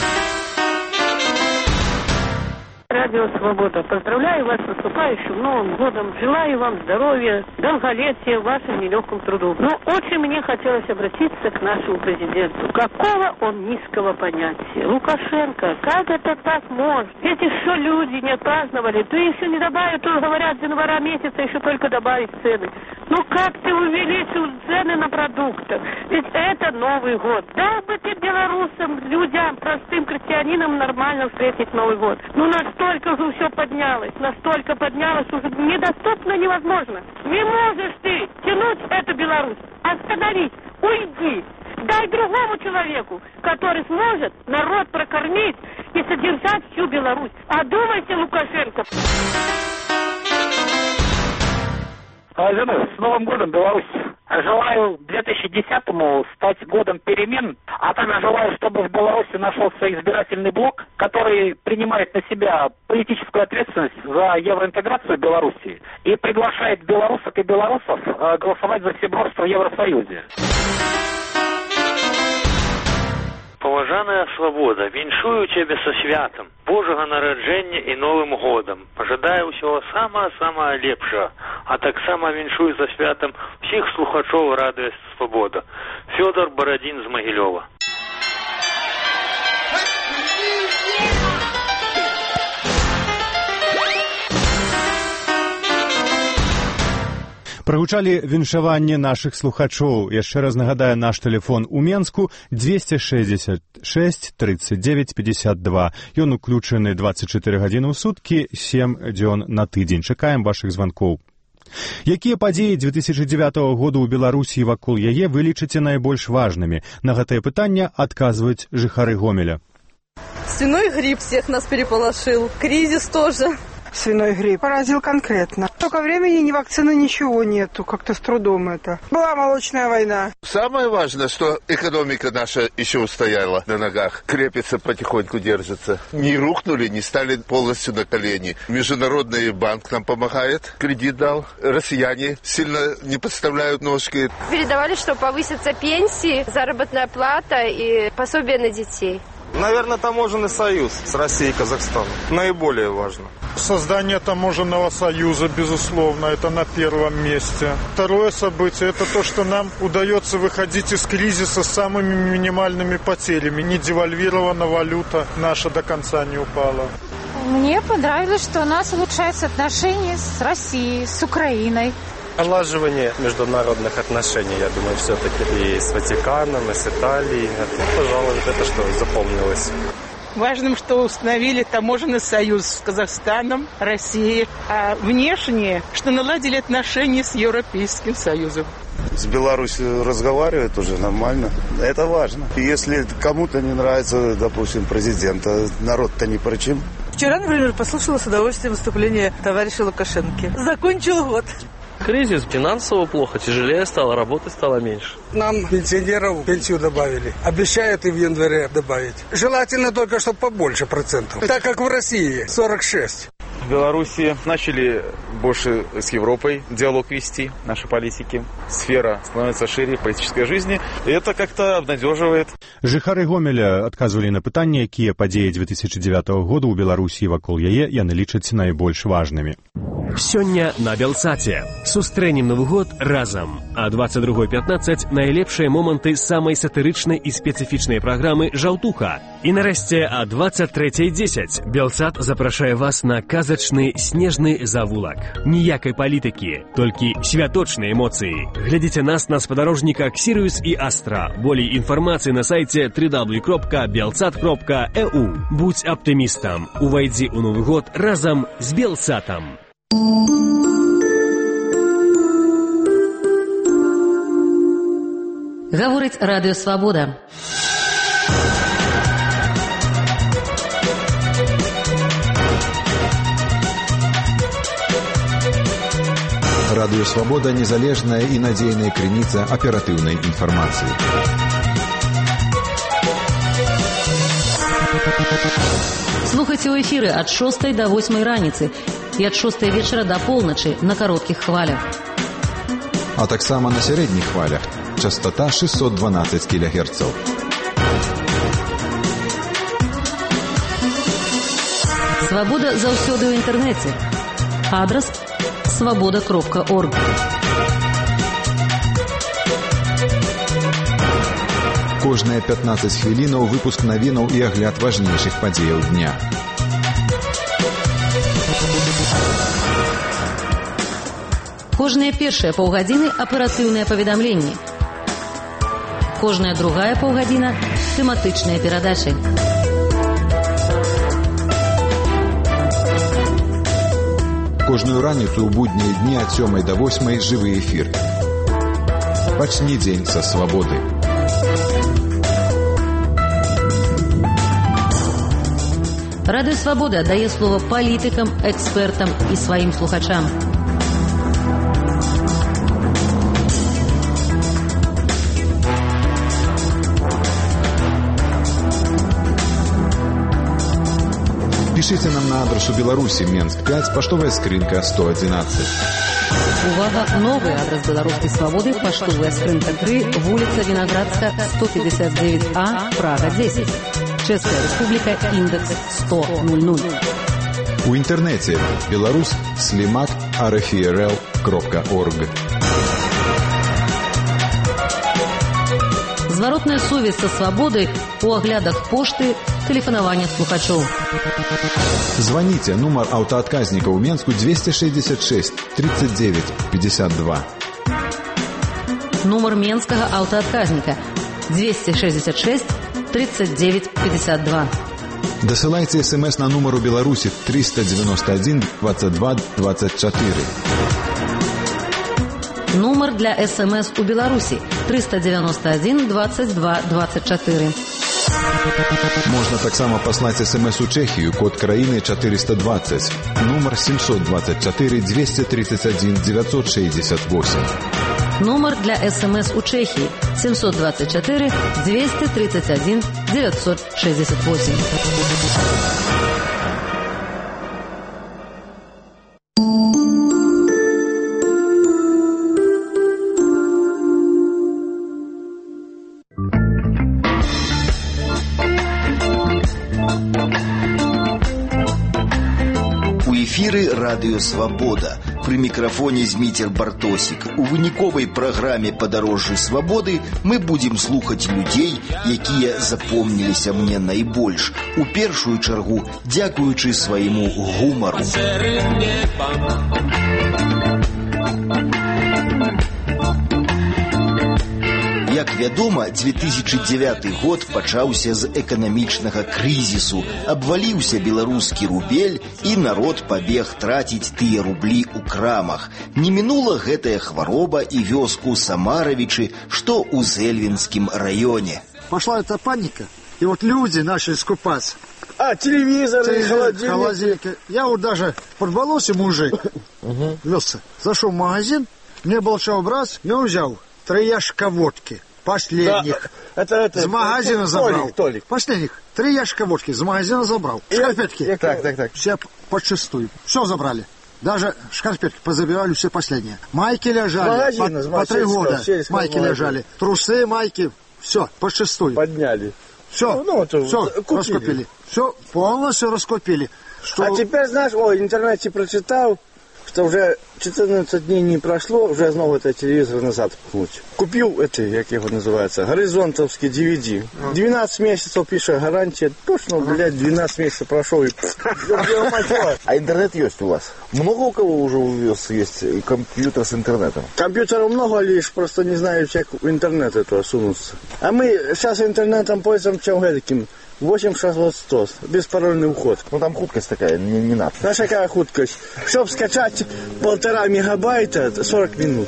Радио «Свобода». Поздравляю вас с наступающим Новым годом. Желаю вам здоровья, долголетия в вашем нелегком труду. Но очень мне хотелось обратиться к нашему президенту. Какого он низкого понятия? Лукашенко, как это так может? Эти что люди не отпраздновали? Ты еще не добавил, то говорят, с января месяца еще только добавить цены. Ну как ты увеличил цены на продукты? Ведь это Новый год. Дал бы ты белорусам, людям, простым крестьянинам нормально встретить Новый год. Ну настолько же все поднялось, уже недоступно невозможно. Не можешь ты тянуть эту Беларусь. Остановись, уйди. Дай другому человеку, который сможет народ прокормить и содержать всю Беларусь. Одумайся, Лукашенко. С Новым годом, Беларусь! Желаю 2010-му стать годом перемен, а также желаю, чтобы в Беларуси нашелся избирательный блок, который принимает на себя политическую ответственность за евроинтеграцию Беларуси и приглашает белорусок и белорусов голосовать за всебратство в Евросоюзе. Поважаная свобода, віншую цябе са святам, Божага нараджэння і Новым годам. Пажадаю ўсяго самага лепшага, а таксама віншую за святам всіх слухачоў радыё «Свобода». Фёдор Барадзін з Магілёва. Прагучалі віншаванне нашых слухачоў. Яшчэ раз нагадаю, наш тэлефон у Менску 266 39 52. Ён уключаны 24 гадзіны ў суткі, 7 дзён на тыдзень. Чакаем вашых званкоў. Якія падзеі 2009 года ў Беларусі і вакол яе вы лічыце найбольш важнымі? На гэтае пытанне адказваюць жыхары Гомеля. Свиной грипп всех нас переполошил, кризис тоже. Свиной грипп поразил конкретно. Только времени, ни вакцины, ничего нету. Как-то с трудом это. Была молочная война. Самое важное, что экономика наша еще устояла на ногах. Крепится, потихоньку держится. Не рухнули, не стали полностью на колени. Международный банк нам помогает. Кредит дал. Россияне сильно не подставляют ножки. Передавали, что повысятся пенсии, заработная плата и пособие на детей. Наверное, таможенный союз с Россией и Казахстаном. Наиболее важно. Создание таможенного союза, безусловно, это на первом месте. Второе событие – это то, что нам удается выходить из кризиса с самыми минимальными потерями. Не девальвирована валюта наша до конца не упала. Мне понравилось, что у нас улучшаются отношения с Россией, с Украиной. Налаживание международных отношений, я думаю, все-таки и с Ватиканом, и с Италией. Это, пожалуй, это что запомнилось. Важным, что установили таможенный союз с Казахстаном, Россией. А внешнее, что наладили отношения с Европейским Союзом. С Беларусью разговаривают уже нормально. Это важно. Если кому-то не нравится, допустим, президента, народ-то ни при чем. Вчера, например, послушала с удовольствием выступление товарища Лукашенко. Закончил год. Кризис, финансово плохо, тяжелее стало, работы стало меньше. Нам, пенсионерам, пенсию добавили. Обещают и в январе добавить. Желательно только, чтобы побольше процентов. Так как в России 46. В Беларуси начали больше с Европой диалог вести, наши политики. Сфера становится шире политической жизни. И это как-то обнадеживает. Жыхары Гомеля адказвалі на пытанне, якія падзеі 2009 года ў Беларусі і вакол яе яны лічаць найбольш важнымі. Сёння на Белсаце. Сустрэнем Новы год разам. А 22:15 найлепшыя моманты самай сатырычнай і спецыфічнай праграмы «Жаўтуха». І нарэшце а 23:10 Белсат запрашае вас на казачны снежны завулак. Ніякай палітыкі, толькі святочныя эмоцыі. Глядзіце нас на спадарожніках Сіриус і Астра. Болей інфармацыі на сайце www.belsat.eu. Будь аптымістам. Увайдзі ў Новы год разам з Белсатам. Гаворыць Радыё Свабода. Радыё Свабода — незалежная і надзейная крыніца аператыўнай інфармацыі. Слухайце ў эфіры ад 6 до 8 раніцы і ад 6 вечара до полночи на кароткіх хвалях. А таксама на сярэдніх хвалях. Частота 612 кГц. Свабода заўсёды ў інтэрнэце. Адрас свабода.орг. Кожныя 15 хвілінаў выпуск навінаў і агляд важнейшых падзеяў дня. Кожныя першыя паўгадзіны аператыўныя паведамленні. Кожная другая паўгадзіна тэматычныя перадачы. Кожную раніцу ў буднія дні ад 7 до 8 жывы эфір. Пачні дзень са свабоды. Радыё Свабода дае слова палітыкам, экспертам і сваім слухачам. Пишите нам на адресу Беларуси, Менск 5, поштовая скрынка 111. Увага, новый адрес Белорусской Свободы, поштовая скрынка 3, улица Виноградская, 159А, Прага 10. Чешская Республика, индекс 10000. У интернете belarus/slimak.rfrl.org. Зворотная сувязь со свободой у оглядах пошты, телефонования слухачоў. Звоните, нумар аўтаадказніка ў Менску 266 39 52. Нумар менскага аўтаадказніка 266 39 52. Дасылайце смс на нумару Беларусі 391 22 24. Нумар для СМС у Беларуси 391 22 24. Можна таксама паслаць СМС у Чэхію, код краіны 420, нумар 724 231 968. Нумар для СМС у Чехии 724 231 968. Радыё Свабода. Пры мікрафоне Зміцер Бартосік. У выніковай праграме «Падарожжы свабоды» мы будзем слухаць людзей, якія запомніліся мне найбольш. У першую чаргу дзякуючы свайму гумару. Як вядома, 2009 год пачаўся з эканамічнага крызісу. Абваліўся беларускі рубель, і народ пабег траціць тыя рублі ў крамах. Не мінула гэтая хвароба і вёску Самаравічы, што ў Зэльвінскім раёне. Пошла эта паника, и вот люди начали скупаться. А, телевизоры, холодильники. Я вот даже подболосся мужик, вёсся, зашел в магазин, мне было чего брать, я взял 3 ящика водки. Последних. Да, это с магазина забрал. Толик. Последних. 3 ящика водки с магазина забрал. Шкарпетки. Так. Все подчистую. Все забрали. Даже шкарпетки позабирали все последние. Майки лежали. По 3 года. Майки лежали. Трусы, майки. Все, подчистую. Подняли. Все, все раскупили. Все, полностью раскупили. Что... А теперь, знаешь, в интернете прочитал, что уже 14 дней не прошло, уже снова этот телевизор назад пхнуть. Купил как его называется, горизонтовский DVD. 12 месяцев пишет гарантия. Точно, блядь, 12 месяцев прошел. А интернет есть у вас? Много у кого уже увез есть и компьютер с интернетом? Компьютеров много, лишь просто не знаю, как в интернет это сунуться. А мы сейчас интернетом пользуемся чем таким. 8600, беспарольный уход. Ну там хуткость такая, не надо. Знаешь, какая хуткость? Чтобы скачать 1,5 мегабайта, 40 минут.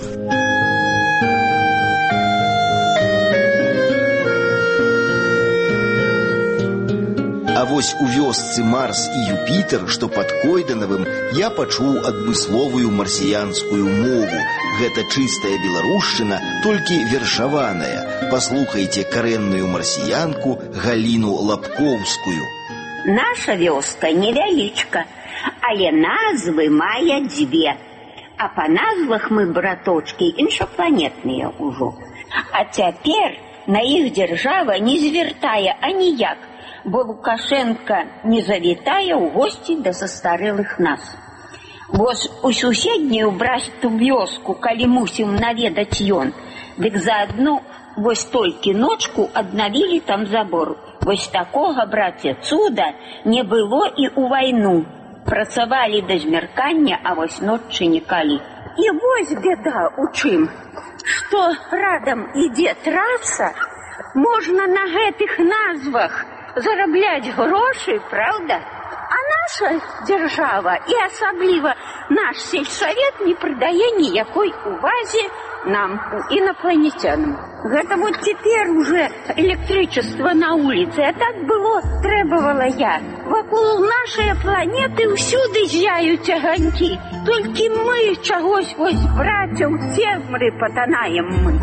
А вось у вёсцы Марс і Юпітер, што пад Койданавым, я пачуў адмысловую марсіянскую мову. Гэта чыстая беларушчына, толькі вершаваная. Паслухайце карэнную марсіянку Галіну Лапкоўскую. Наша вёска невялічка, але назвы мае дзве. А па назвах мы, браточкі, іншапланетныя ўжо. А цяпер на іх дзяржава не звяртае аніяк, бо Лукашенко не завітае ў госці да састарэлых нас. Вось у суседнюю брасту вёску, калі мусім наведаць ён, дык заадно вось толькі ночку аднавілі там забор. Вось такога, браце, цуда не было і ў вайну. Працавалі да змяркання, а вось ноччы нікалі. І вось беда у чым, што радам ідзе траса, можна на гэтых назвах зарабляць грошы, правда? А наша дзяржава, і асабліва наш сельсавет, не прыдае ніякой увазе нам, інапланетянам. Гэта вот цяпер уже электрычество на улице, а так было, требовала я. Вакол нашай планеты ўсюды зяюць аганькі, толькі мы чагось вось брацяў цемры патанаем мы.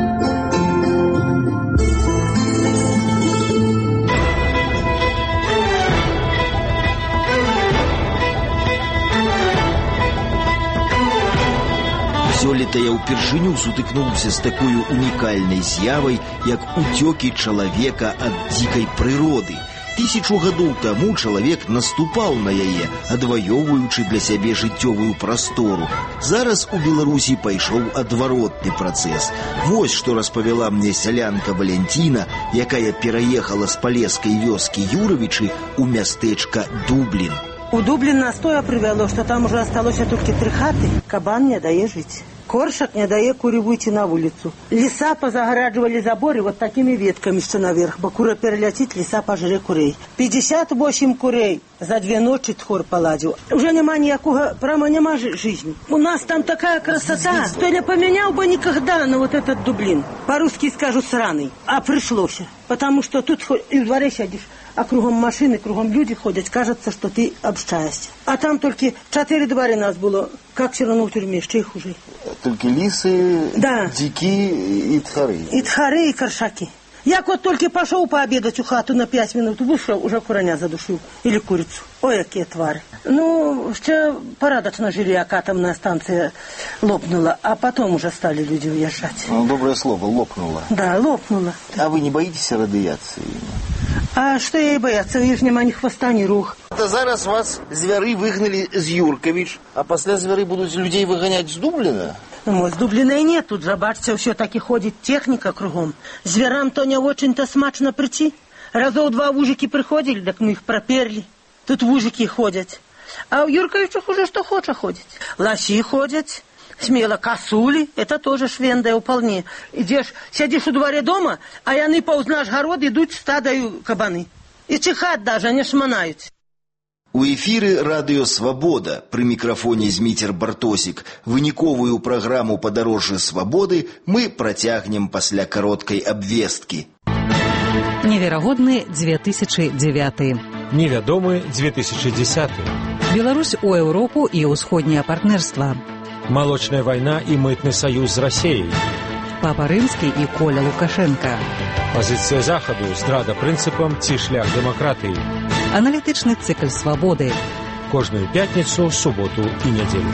Сёлета я ўпершыню сутыкнуўся з такой унікальнай з'явай, як уцёкі чалавека ад дзікай прыроды. 1000 гадоў таму чалавек наступаў на яе, адваёўваючы для сябе жыццёвую прастору. Зараз у Беларусі пайшоў адваротны працэс. Вось што распавяла мне сялянка Валянціна, якая пераехала з палескай вёскі Юравічы ў мястэчка Дублін. У Дублін нас тое прывяло, што там уже асталося толькі 3 хаты. Кабан не дае жыць. Коршак не дае куры выйти на улицу. Леса позагораживали заборы вот такими ветками, что наверх. Бо кура перелетит, леса пожре курей. 58 курей за 2 ночи тхор поладил. Уже нема никакого, прямо нема жизни. У нас там такая красота, что не поменял бы никогда на вот этот Дублин. По-русски скажу сраный. А пришлось. Потому что тут и в дворе сядешь, а кругом машины, кругом люди ходят, кажется, что ты общаешься. А там только 4 двора нас было. Как все равно в тюрьме, что их уже. Только лисы, да. Дики и тхары. И тхары, и коршаки. Я вот только пошел пообедать у хату на 5 минут, вышел, уже кураня задушил. Или курицу. Ой, какие твари. Ну, ще порядочно жили, як атомная станция лопнула, а потом уже стали люди уезжать. Ну, доброе слово, лопнула. Да, лопнула. А вы не боитесь радиации? А что ей бояться? Видишь, нема ни хвоста, ни рук. Это зараз вас звяры выгнали з Юркович, а после звяры будут людей выгонять с Дублина? Ну, с Дублина и нет, тут же, бачите, все-таки ходит техника кругом. Зверам то не очень-то смачно прийти. Разов 2 вужики приходили, так мы их проперли. Тут вужики ходят. А у Юрковичах уже что хочешь ходить. Лоси ходят, смело косули, это тоже швендая вполне. Идешь, сидишь у дворе дома, а яны пауз наш город идут стадою кабаны. И чихать даже не шманают. У эфіры радыё «Свабода». Пры мікрафоне Зміцер Бартосік. Выніковую праграму «Падарожжа свабоды» мы працягнем пасля кароткай абвесткі. Неверагодны 2009. Невядомы 2010. Беларусь у Еўропу і ўсходняе партнерства. Малочная вайна і мытны саюз з Расіяй. Папа Рымскі і Коля Лукашенка. Пазіцыя Захаду, здрада прынцыпам ці шлях дэмакратыі. Аналітычны цыкл «Свабоды». Кожную пятніцу, суботу і нядзелю.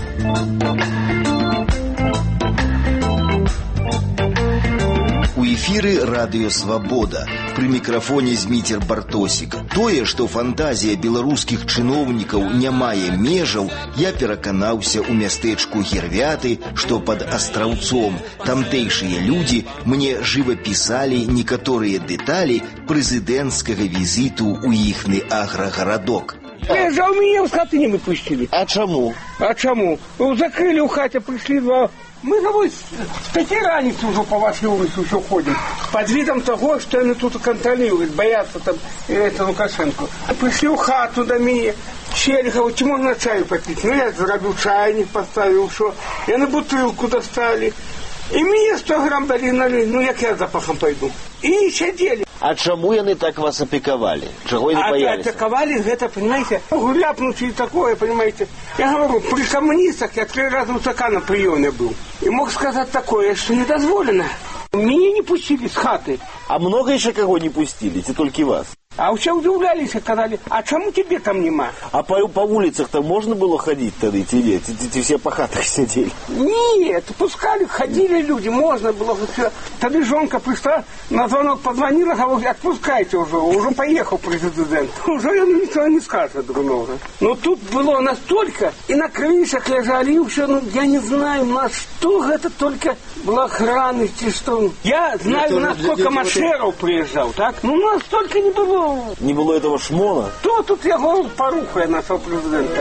У эфіры радыё «Свабода». Пры мікрафоне Зміцер Бартосік. Тое, што фантазія беларускіх чыноўнікаў не мае межаў, я пераканаўся ў мястэчку Гервяты, што пад Астраўцом. Тамтэйшыя людзі мне жывапісалі некаторыя дэталі прэзідэнцкага візіту ў іхны аграгарадок. Лежал меня, с хаты не выпустили. А чаму? Закрыли у хаты, пришли два. Мы, говорит, с 5 раницы уже по вашей улице еще ходим. Под видом того, что они тут контролируют, боятся там Лукашенко. Пришли у хату до меня. Чели, говорит, можно чаю попить? Я заробил чайник, поставил, что. Я на бутылку достали. И мне 100 грамм дали, як я запахом пойду. И сидели. А чаму яны так вас апекавалі? Чаго не баяліся? Атаковали, это, понимаете, ляпнуть и такое, понимаете. Я говорю, при коммунистах я 3 раза у ЦК на приеме был. И мог сказать такое, что не дозволено. Меня не пустили с хаты. А много еще кого не пустили, ці толькі вас? А все удивлялись и сказали, а чему тебе там нема? А по улицах-то можно было ходить тогда, тебе? Ты все по хатах сидели? Нет, пускали, ходили люди, можно было. Тогда жонка пришла, на звонок позвонила, говорит, отпускайте уже поехал президент. Уже никто не скажет другого. Но тут было настолько, и на крышах лежали, и все, я не знаю, на что это только была охрана, что. Я знаю, насколько Машеров приезжал, так? Настолько не было. Не было этого шмона? Тут я говорю, порухая нашего президента.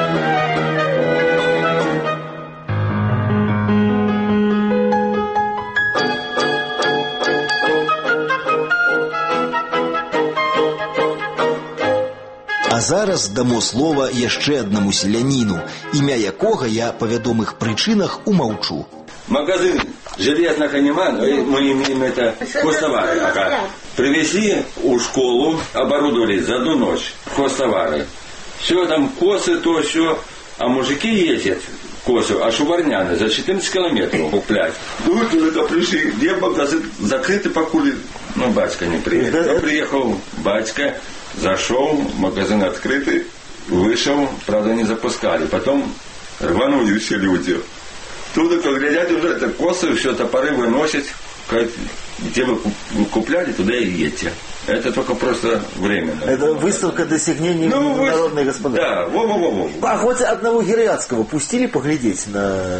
А зараз дамо слова яшчэ аднаму селяніну, імя якога я па вядомых прычынах умаўчу. Магазин железного нема, но мы имеем это хозтовары. Привезли в школу, оборудовали за одну ночь хозтовары. Все там косы, то все. А мужики ездят косу, а шуварняны за 14 километров куплять. Тут это пришли, где магазин закрытый, покули. Батька не приехал. Приехал батька, зашел, магазин открытый, вышел, правда не запускали. Потом рванули все люди. Туда, как глядят, уже это косы, все топоры выносят. Где вы купляли, туда и едете. Это только просто временно. Это выставка достижений народной господа. Да, во-во-во. А хоть одного Герятского пустили поглядеть на...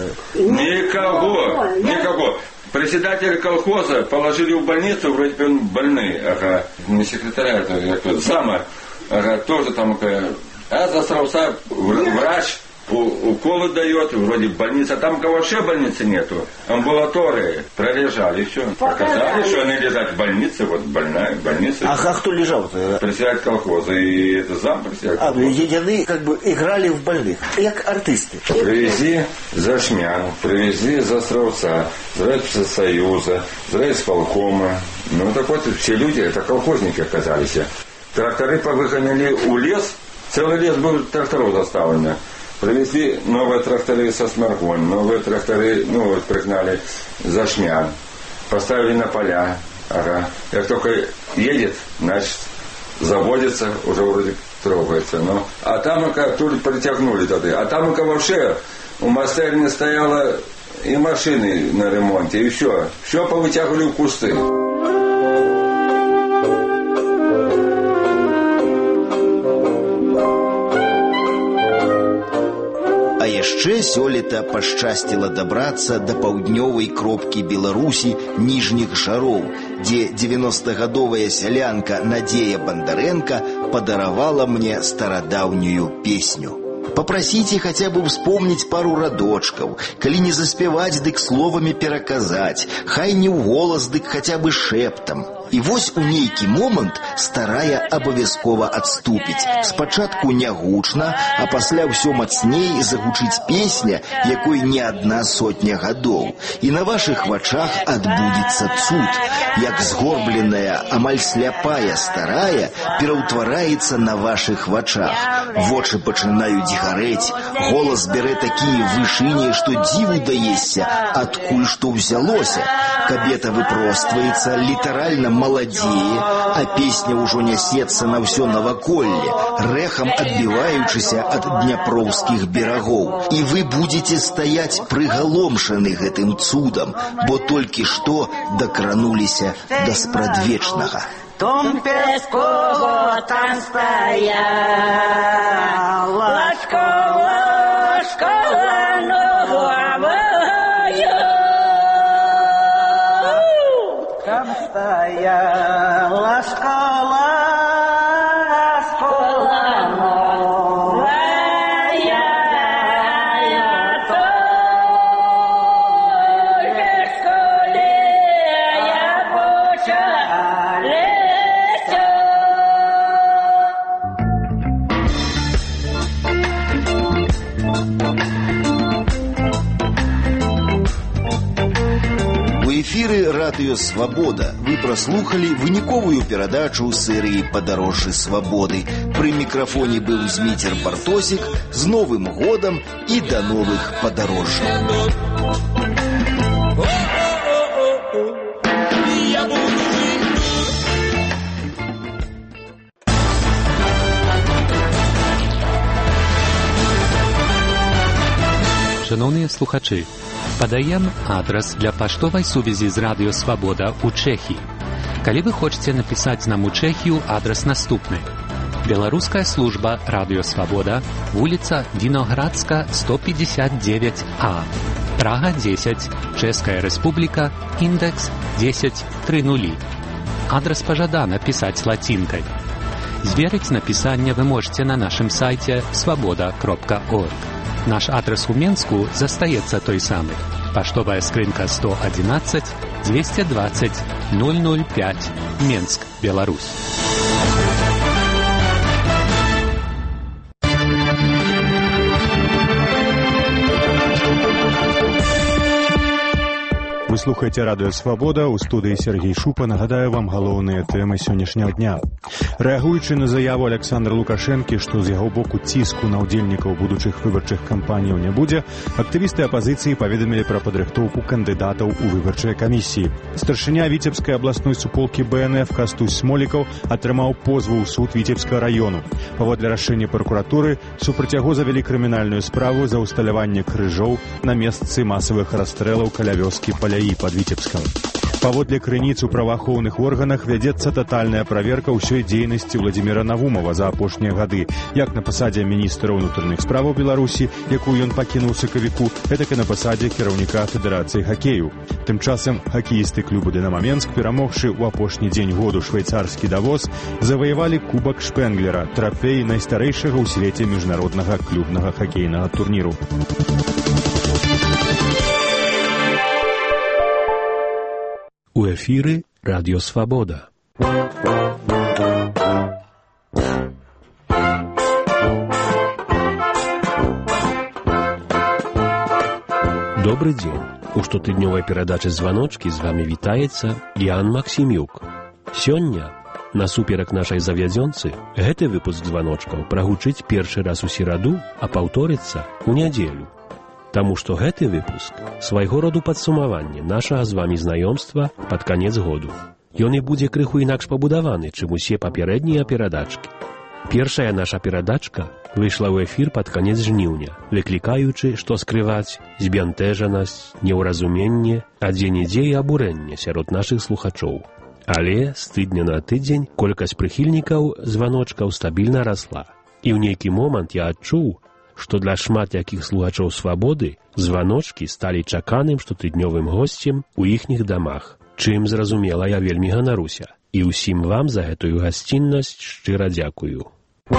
Никого. Председателя колхоза положили в больницу, вроде бы он больный. Не секретаря, это зама. Тоже там... А засрался врач. Уколы дает, вроде больница. Там вообще больницы нету. Амбулатории пролежали, все. Показали, что они лежат в больнице, вот больная больница. А кто лежал? Председатель колхоза и это зам председатель колхоза. Они как бы играли в больных, как артисты. Привезли за Шмян, привезли за Островца, за Союза, за исполкома. Так вот, все люди, это колхозники оказались. Тракторы повыгоняли у лес, целый лес был тракторов доставлено. Привезли новые тракторы со Сморгонь, новые тракторы, пригнали за Шмян, поставили на поля. Как только едет, значит, заводится, уже вроде трогается. А там, тут притягнули тогда. А там, вообще, у мастерни стояло и машины на ремонте, и все. Все повытягивали в кусты. А яшчэ сёлета пашчасціла дабрацца да паўднёвай кропкі Беларусі ніжніх жароў, дзе 90-гадовая сялянка Надзея Бандарэнка падаравала мне старадаўнюю песню. Попросите хотя бы вспомнить пару радочков, коли не заспевать, дык словами пераказать, хай не ў голас, дык хотя бы шептом. І вось у нейкі момант старая абавязкова адступіць. Спачатку нягучна, а пасля ўсё мацней загучыць песня, якой не 100 гадоў. І на вашых вачах адбудзецца цуд, як згорбленая, амаль сляпая старая пераўтвараецца на вашых вачах. Вочы пачынаюць гарэць, голас бярэ такія вышыні, што дзіву даешся, адкуль што ўзялося. Кабета выпростваецца, літаральна маладзее, а песня ўжо нясецца на ўсё наваколле, рэхам адбіваючыся ад дняпроўскіх берагоў. І вы будзеце стаяць прыгаломшаны гэтым цудам, бо толькі што дакрануліся да спрадвечнага. Том Пескова там стояла школа новая. Там стояла школа Радыё «Свабода». Вы праслухалі выніковую перадачу серыі «Падарожжы свабоды». Пры мікрафоне быў Зміцер Бартосік. З Новым годам і да новых падарожжаў. Шановні слухачі, подаем адрес для паштовай сувязі з Радыё Свабода ў Чэхіі. Калі вы хочаце напісаць нам у Чэхію, адрес наступны. Беларуская служба Радыё Свабода, вуліца Віноградска, 159А, Прага 10, Чэшская Рэспубліка, індекс 1030. Адрес пажадана пісаць лацінкай. Зверыць напісанне вы можете на нашым сайце свабода.орг. Наш адрес у Менску застаецца той самы. Паштовая скрынка 111 220 005, Менск, Беларусь. Вы слухаеце радыё «Свабода», у студыі Сергей Шупа. Нагадаю вам галоўныя тэмы сённяшняга дня. Рэагуючы на заяву Александра Лукашэнкі, што з яго боку ціску на ўдзельнікаў будучых выбарчых кампаніяў не будзе, актывісты апазіцыі паведамілі пра падрыхтоўку кандыдатаў у выбарчыя камісіі. Старшыня Віцебскай абласной суполкі БНФ Кастусь Смолікаў атрымаў позву ў суд Віцебскага раёну. Паводле рашэння пракуратуры, супраць яго завялі крымінальную справу за ўсталяванне крыжоў на месцы масавых расстрэлаў каля вёскі Паляі под Витебском. Паводле крыніц у праваахоўных органах вядзецца татальная праверка ўсёй дзейнасці Владзіміра Навумова за апошнія гады, як на пасадзе міністра ўнутраных справаў Беларусі, якую ён пакінуў сакавіку, гэтак і на пасадзе кіраўніка Федэрацыі хакею. Тым часам хакеісты клуба «Дынамо Менск», перамогшы ў апошні дзень году швейцарскі Давос, заваявалі кубак Шпенглера, трафей найстарэйшага ў свеце міжнароднага клубнага хакейнага турніру. У эфіры Радыё Свабода. Добры дзень. У штотыднёвай перадачы «Званочкі» з вамі вітаецца Ян Максімюк. Сёння, насуперак нашай завядзёнцы, гэты выпуск «Званочкаў» прагучыць першы раз у сераду, а паўторыцца ў нядзелю. Таму што гэты выпуск свайго роду падсумаванне нашага з вамі знаёмства пад канец году. Ён і будзе крыху інакш пабудаваны, чым усе папярэднія перадачкі. Першая наша перадачка выйшла ў эфір пад канец жніўня, выклікаючы, што скрываць збянтэжанасць, неўразуменне, а дзе-нідзе і абурэнне сярод нашых слухачоў. Але з тыдня на тыдзень колькасць прыхільнікаў званочкаў стабільна расла. І ў нейкі момант я адчуў, што для шмат якіх слухачоў «Свабоды» званочкі сталі чаканым штотыднёвым госцем у іхніх дамах, чым, зразумела, я вельмі ганаруся. І ўсім вам за гэтую гасціннасць шчыра дзякую.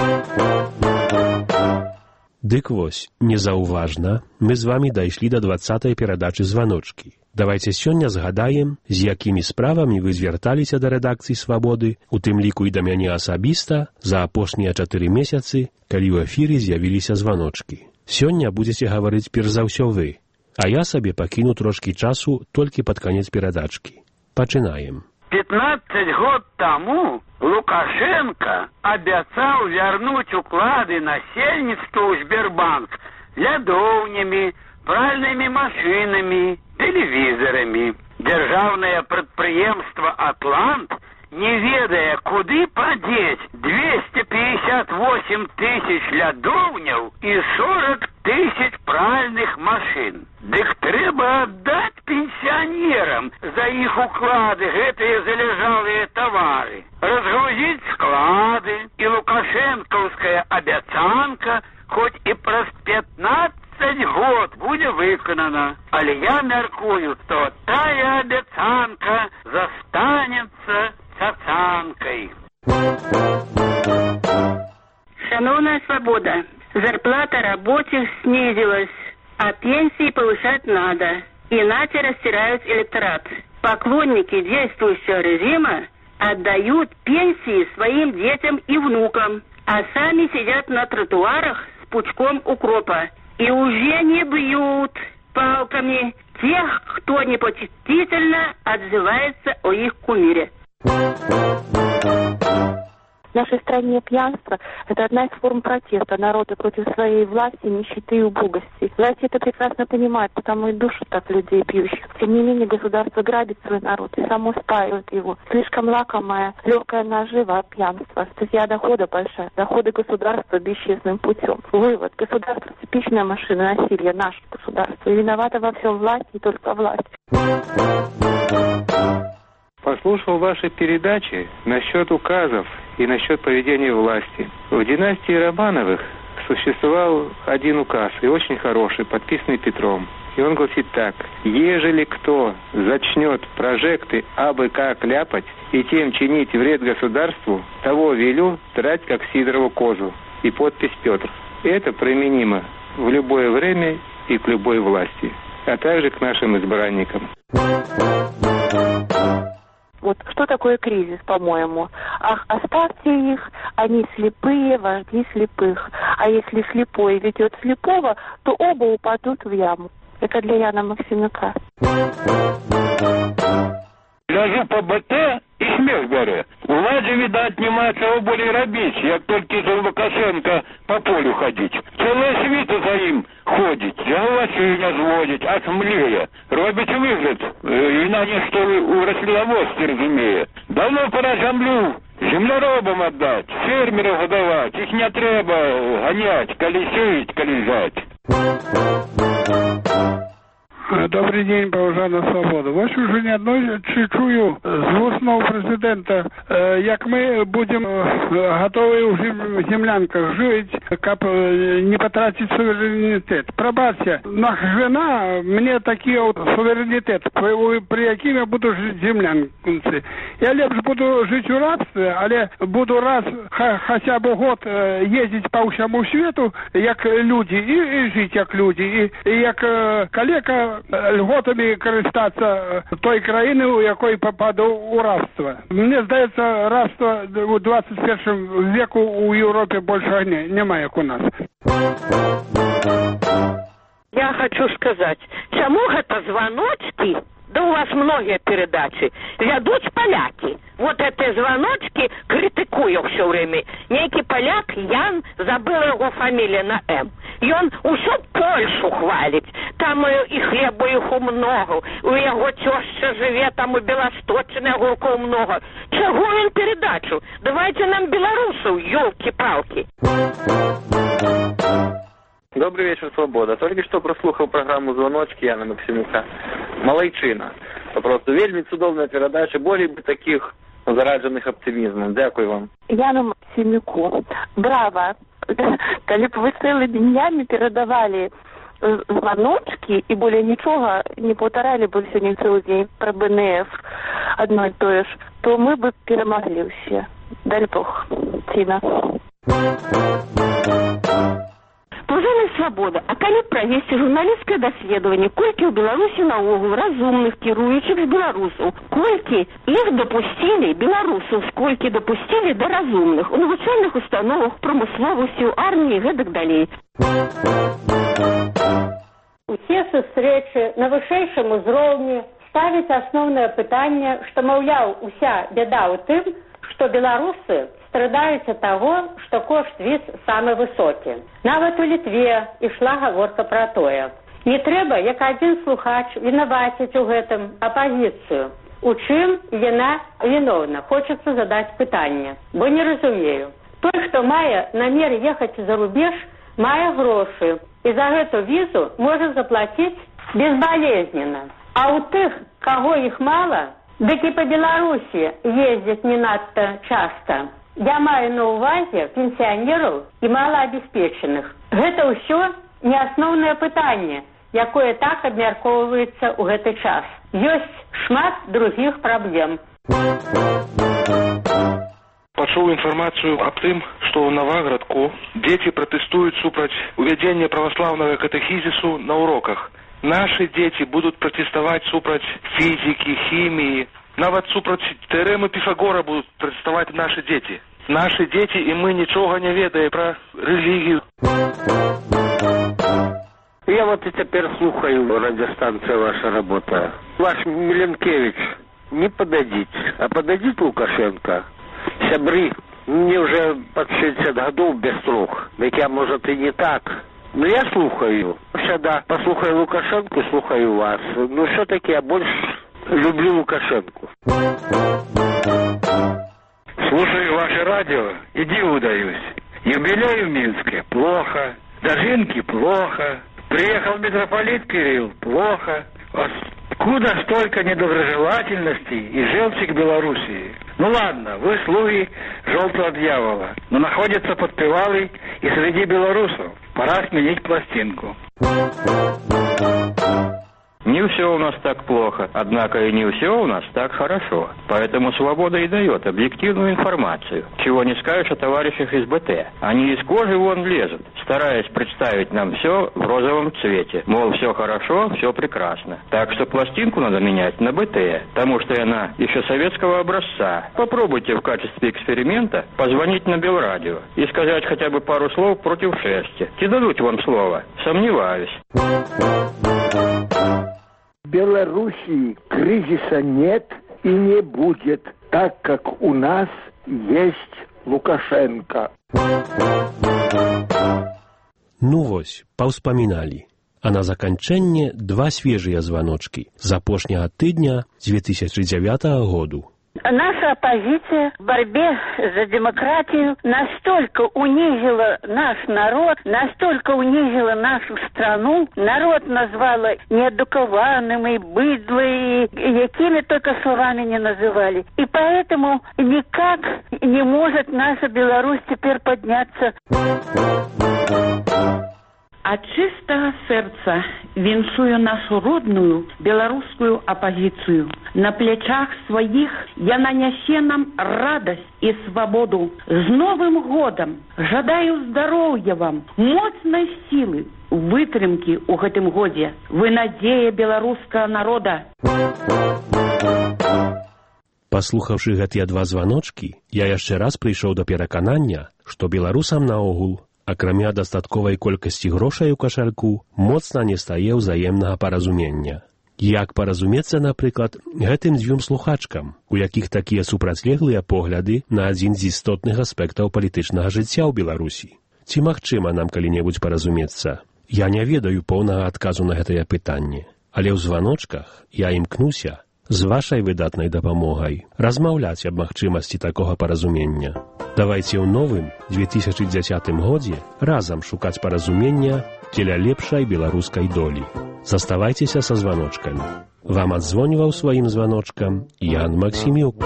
Дык вось, незаўважна, мы з вамі дайшлі да 20-й перадачы «Званочкі». Давайце сёння згадаем, з якімі справамі вы звярталіся да рэдакцыі «Свабоды», у тым ліку і да мяне асабіста, за апошнія 4 месяцы, калі ў эфіры з'явіліся «Званочкі». Сёння будзеце гаварыць перш за ўсё вы, а я сабе пакіну трошкі часу толькі пад канец перадачкі. Пачынаем. 15 год тому Лукашенко обещал вернуть уклады насельництву в Сбербанк лядовнями, пральными машинами, телевизорами. Дзяржаўнае прадпрыемства «Атлант», не ведая, куды падзець 258 тысяч лядоўняў і 40 тысяч пральных машын. Дык трэба аддаць пенсіянерам за іх уклады гэтыя заляжалыя тавары, разгрузіць склады, і лукашэнкаўская абяцанка хоць і праз 15 год будзе выканана. Але я мяркую, што тая абяцанка застанецца цацанкой. Шановная свобода, зарплата рабочих снизилась, а пенсии повышать надо. Иначе растирают электорат. Поклонники действующего режима отдают пенсии своим детям и внукам, а сами сидят на тротуарах с пучком укропа. И уже не бьют палками тех, кто непочтительно отзывается о их кумире. В нашей стране пьянство – это одна из форм протеста народа против своей власти, нищеты и убогости. Власти это прекрасно понимают, потому и душат так людей пьющих. Тем не менее, государство грабит свой народ и само спаивает его. Слишком лакомая, легкая нажива от пьянства. Статья дохода большая. Доходы государства бесчестным путем. Вывод. Государство – типичная машина насилия, наше государство. И виновата во всем власть и только власть. Послушал ваши передачи насчет указов и насчет поведения власти. В династии Романовых существовал один указ, и очень хороший, подписанный Петром. И он гласит так: «Ежели кто зачнет прожекты абы как ляпать и тем чинить вред государству, того велю драть как сидорову козу». И подпись Петр. Это применимо в любое время и к любой власти, а также к нашим избранникам. Вот что такое кризис, по-моему? Ах, оставьте их, они слепые, вожди слепых. А если слепой ведет слепого, то оба упадут в яму. Это для Яна Максимюка. Ляжу по БТ і смех бере. Уладзе, відаць, няма чаго болей рабіць, як толькі за Лукашенко по полю ходить. Цэлая світа за ім ходить, галасы не зводить, аж млее. Робіць выгляд, і на нешто у раслінаводстве разумее. Давно пора зямлю земляробам аддаць, фермераў гадаваць. Іх не трэба ганяць, калі сеять, калі жаць. Добрый день, Паважана Свобода. Вось уже не однойчы чую з вуснаў прэзідэнта, як мы будем готовы ў землянках жыць, каб не потратить суверенитет. Пробачьте, нахрена мне такие вот суверенитет, при якім я буду жить землянцы? Я лепш буду жить у рабстве, але буду раз хотя бы год ездить по всему свету, як люди, и жить як люди, и як калека льготами користатися той країни, у якої попаду у рабство. Мені здається, рабства у 21 веку у Європі більше немає, як у нас. Я хочу сказать, чему это звоночки, да у вас многие передачи, ведут поляки. Вот эти звоночки критикую все время. Некий поляк, Ян, забыл его фамилия на М. И он усю Польшу хвалит. Там и хлеба их много. У его теща живет, там у Белосточины огурков много. Чего он передачу? Давайте нам белорусов, елки-палки. Добрый вечер, Свобода. Только что прослухал программу «Звоночки» Яна Максимюка. Малайчина. Просто вельми цудовная передача, более бы таких зарадженных оптимизмом. Дякую вам. Яну Максимюку. Браво. Коли бы вы целыми днями передавали звоночки и более ничего не повторяли бы сегодня целый день про БНФ одно и то же, то мы бы перемогли все. Дай Бог. Тина. Паважаная Свобода, а калі правесці журналісцкае даследаванне, колькі ў Беларусі наогул разумных кіруючых беларусаў, колькі іх дапусцілі беларусаў, сколькі дапусцілі да разумных у навучальных установах, прамысловасці, у арміі, гэтак далей. Усе сустрэчы на вышэйшым узроўні ставяць асноўнае пытанне, што, маўляў, уся бяда ў тым, што беларусы страдаюць ад таго, што кошт віз самы высокі. Нават у Літве ішла гаворка пра тое. Не трэба, як адзін слухач, вінаваціць у гэтым апазіцыю. У чым яна віновна? Хочацца задаць пытанне, бо не разумею. Той, хто мае намер ехаць за рубеж, мае грошы, і за гэту візу можа заплаціць безбалезненно. А у тых, каго іх мала, дык і па Беларусі ездзяць не надта часта. Я маю на ўвазе пенсіянераў і малаабеспечаных. Гэта ўсё не асноўнае пытанне, якое так абмяркоўваецца ў гэты час. Ёсць шмат другіх праблем. Пачуў інфармацыю аб тым, што ў Наваградку дзеці пратэстуюць супраць увядзення праваслаўнага катэхізісу на уроках. Нашы дзеці будуць пратэставаць супраць фізікі, хіміі, нават супраць тэарэмы Піфагора будуць пратэставаць нашы дзеці. Нашы дзеці і мы нічога не ведаем пра рэлігію. Я вот и теперь слухаю радиостанция «Ваша работа». Ваш Миленкевич, не подадите, а подадите Лукашенко. Сябры, мне уже под 60 годов без слух. Ведь я, может, и не так. Но я слухаю. Всегда послухаю Лукашенко, слухаю вас. Но все-таки я больше люблю Лукашенко. Слушаю ваше радио и диву даюсь. Юбилей в Минске – плохо. Дожинки – плохо. Приехал митрополит Кирилл – плохо. Откуда столько недоброжелательности и желчи к Белоруссии? Ну ладно, вы слуги желтого дьявола, но находится подпевалый и среди белорусов. Пора сменить пластинку. Не все у нас так плохо, однако и не все у нас так хорошо. Поэтому «Свобода» и дает объективную информацию. Чего не скажешь о товарищах из БТ. Они из кожи вон лезут, стараясь представить нам все в розовом цвете. Мол, все хорошо, все прекрасно. Так что пластинку надо менять на БТ, потому что она еще советского образца. Попробуйте в качестве эксперимента позвонить на Белрадио и сказать хотя бы пару слов против шерсти. Те дадут вам слово. Сомневаюсь. В Белоруссии кризиса нет и не будет, так как у нас есть Лукашенко. Ну вось, паўспаміналі. А на заканчэнне два свежыя званочкі з апошняга тыдня 2009 году. Наша оппозиция в борьбе за демократию настолько унизила наш народ, настолько унизила нашу страну. Народ назвала неэдукованным и быдлой, якими только словами не называли. И поэтому никак не может наша Беларусь теперь подняться. От чистого сердца віншую нашу родную белорусскую оппозицию. На плечах своих яна нясе нам радость и свободу. С Новым годом! Жадаю здоровья вам, моцной силы, вытрымки у гэтым годзе. Вы надея белорусского народа. Паслухаўшы гэтыя два званочкі, я яшчэ раз прыйшоў да пераканання, што беларусам наогул, акрамя дастатковай колькасці грошай у кашальку, моцна не стае ўзаемнага паразумення. Як паразумецца, напрыклад, гэтым дзвюм слухачкам, у якіх такія супрацьлеглыя погляды на адзін з істотных аспектаў палітычнага жыцця ў Беларусі? Ці магчыма нам калі-небудзь паразумецца? Я не ведаю поўнага адказу на гэтае пытанне, але ў званочках я імкнуся з вашай выдатнай дапамогай размаўляць аб магчымасці такога паразумення. Давайце ў новым 2010 годзе разам шукаць паразумення дзеля лепшай беларускай долі. Заставайцеся са званочкамі. Вам адзвоніваў сваім званочкам Ян Максімюк.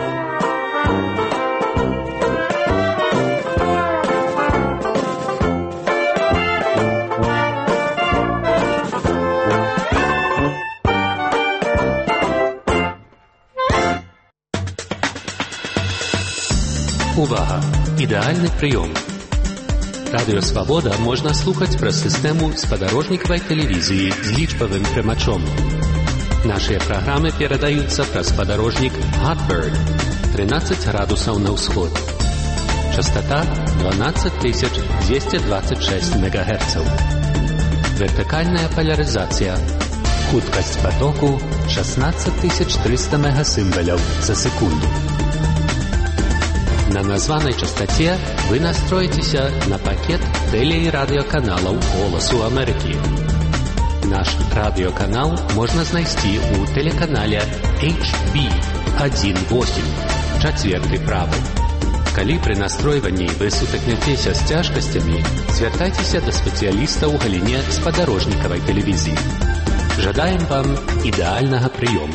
Увага! Ідэальны прыём. Радыё «Свабода» можна слухаць праз сістэму спадарожнікавай тэлевізіі з лічбавым прымачом. Нашыя праграмы перадаюцца праз спадарожнік Hotbird 13 градусаў на ўсход. Частота 12226 МГц. Вертыкальная полярызацыя. Хуткасць потоку 16300 мегасімбаляў за секунду. На названай частоце вы настроіцеся на пакет тэле- і радыёканалаў «Голасу Амерыкі». наш радыёканал можна знайсці ў тэлеканале HB18, 4 правы. Калі пры настройванні вы сутыкнецеся з цяжкасцямі, звяртайцеся да спецыяліста ў галіне спадарожнікавай тэлевізіі. Жадаем вам ідэальнага прыёму.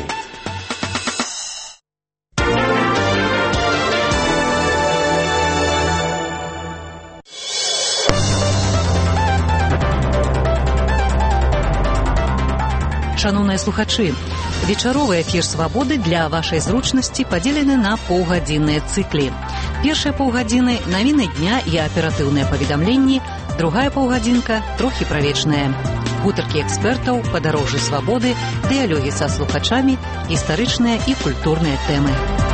Шановныя слухачы, вечаровы эфір «Свабоды» для вашай зручнасці падзелены на паўгадзінныя цыклі. Першыя паўгадзіны – навіны дня і аператыўныя паведамленні, другая паўгадзінка – трохі правечная. Гутаркі экспертаў, падарожжы свабоды, дыялогі са слухачамі, гістарычныя і культурныя тэмы.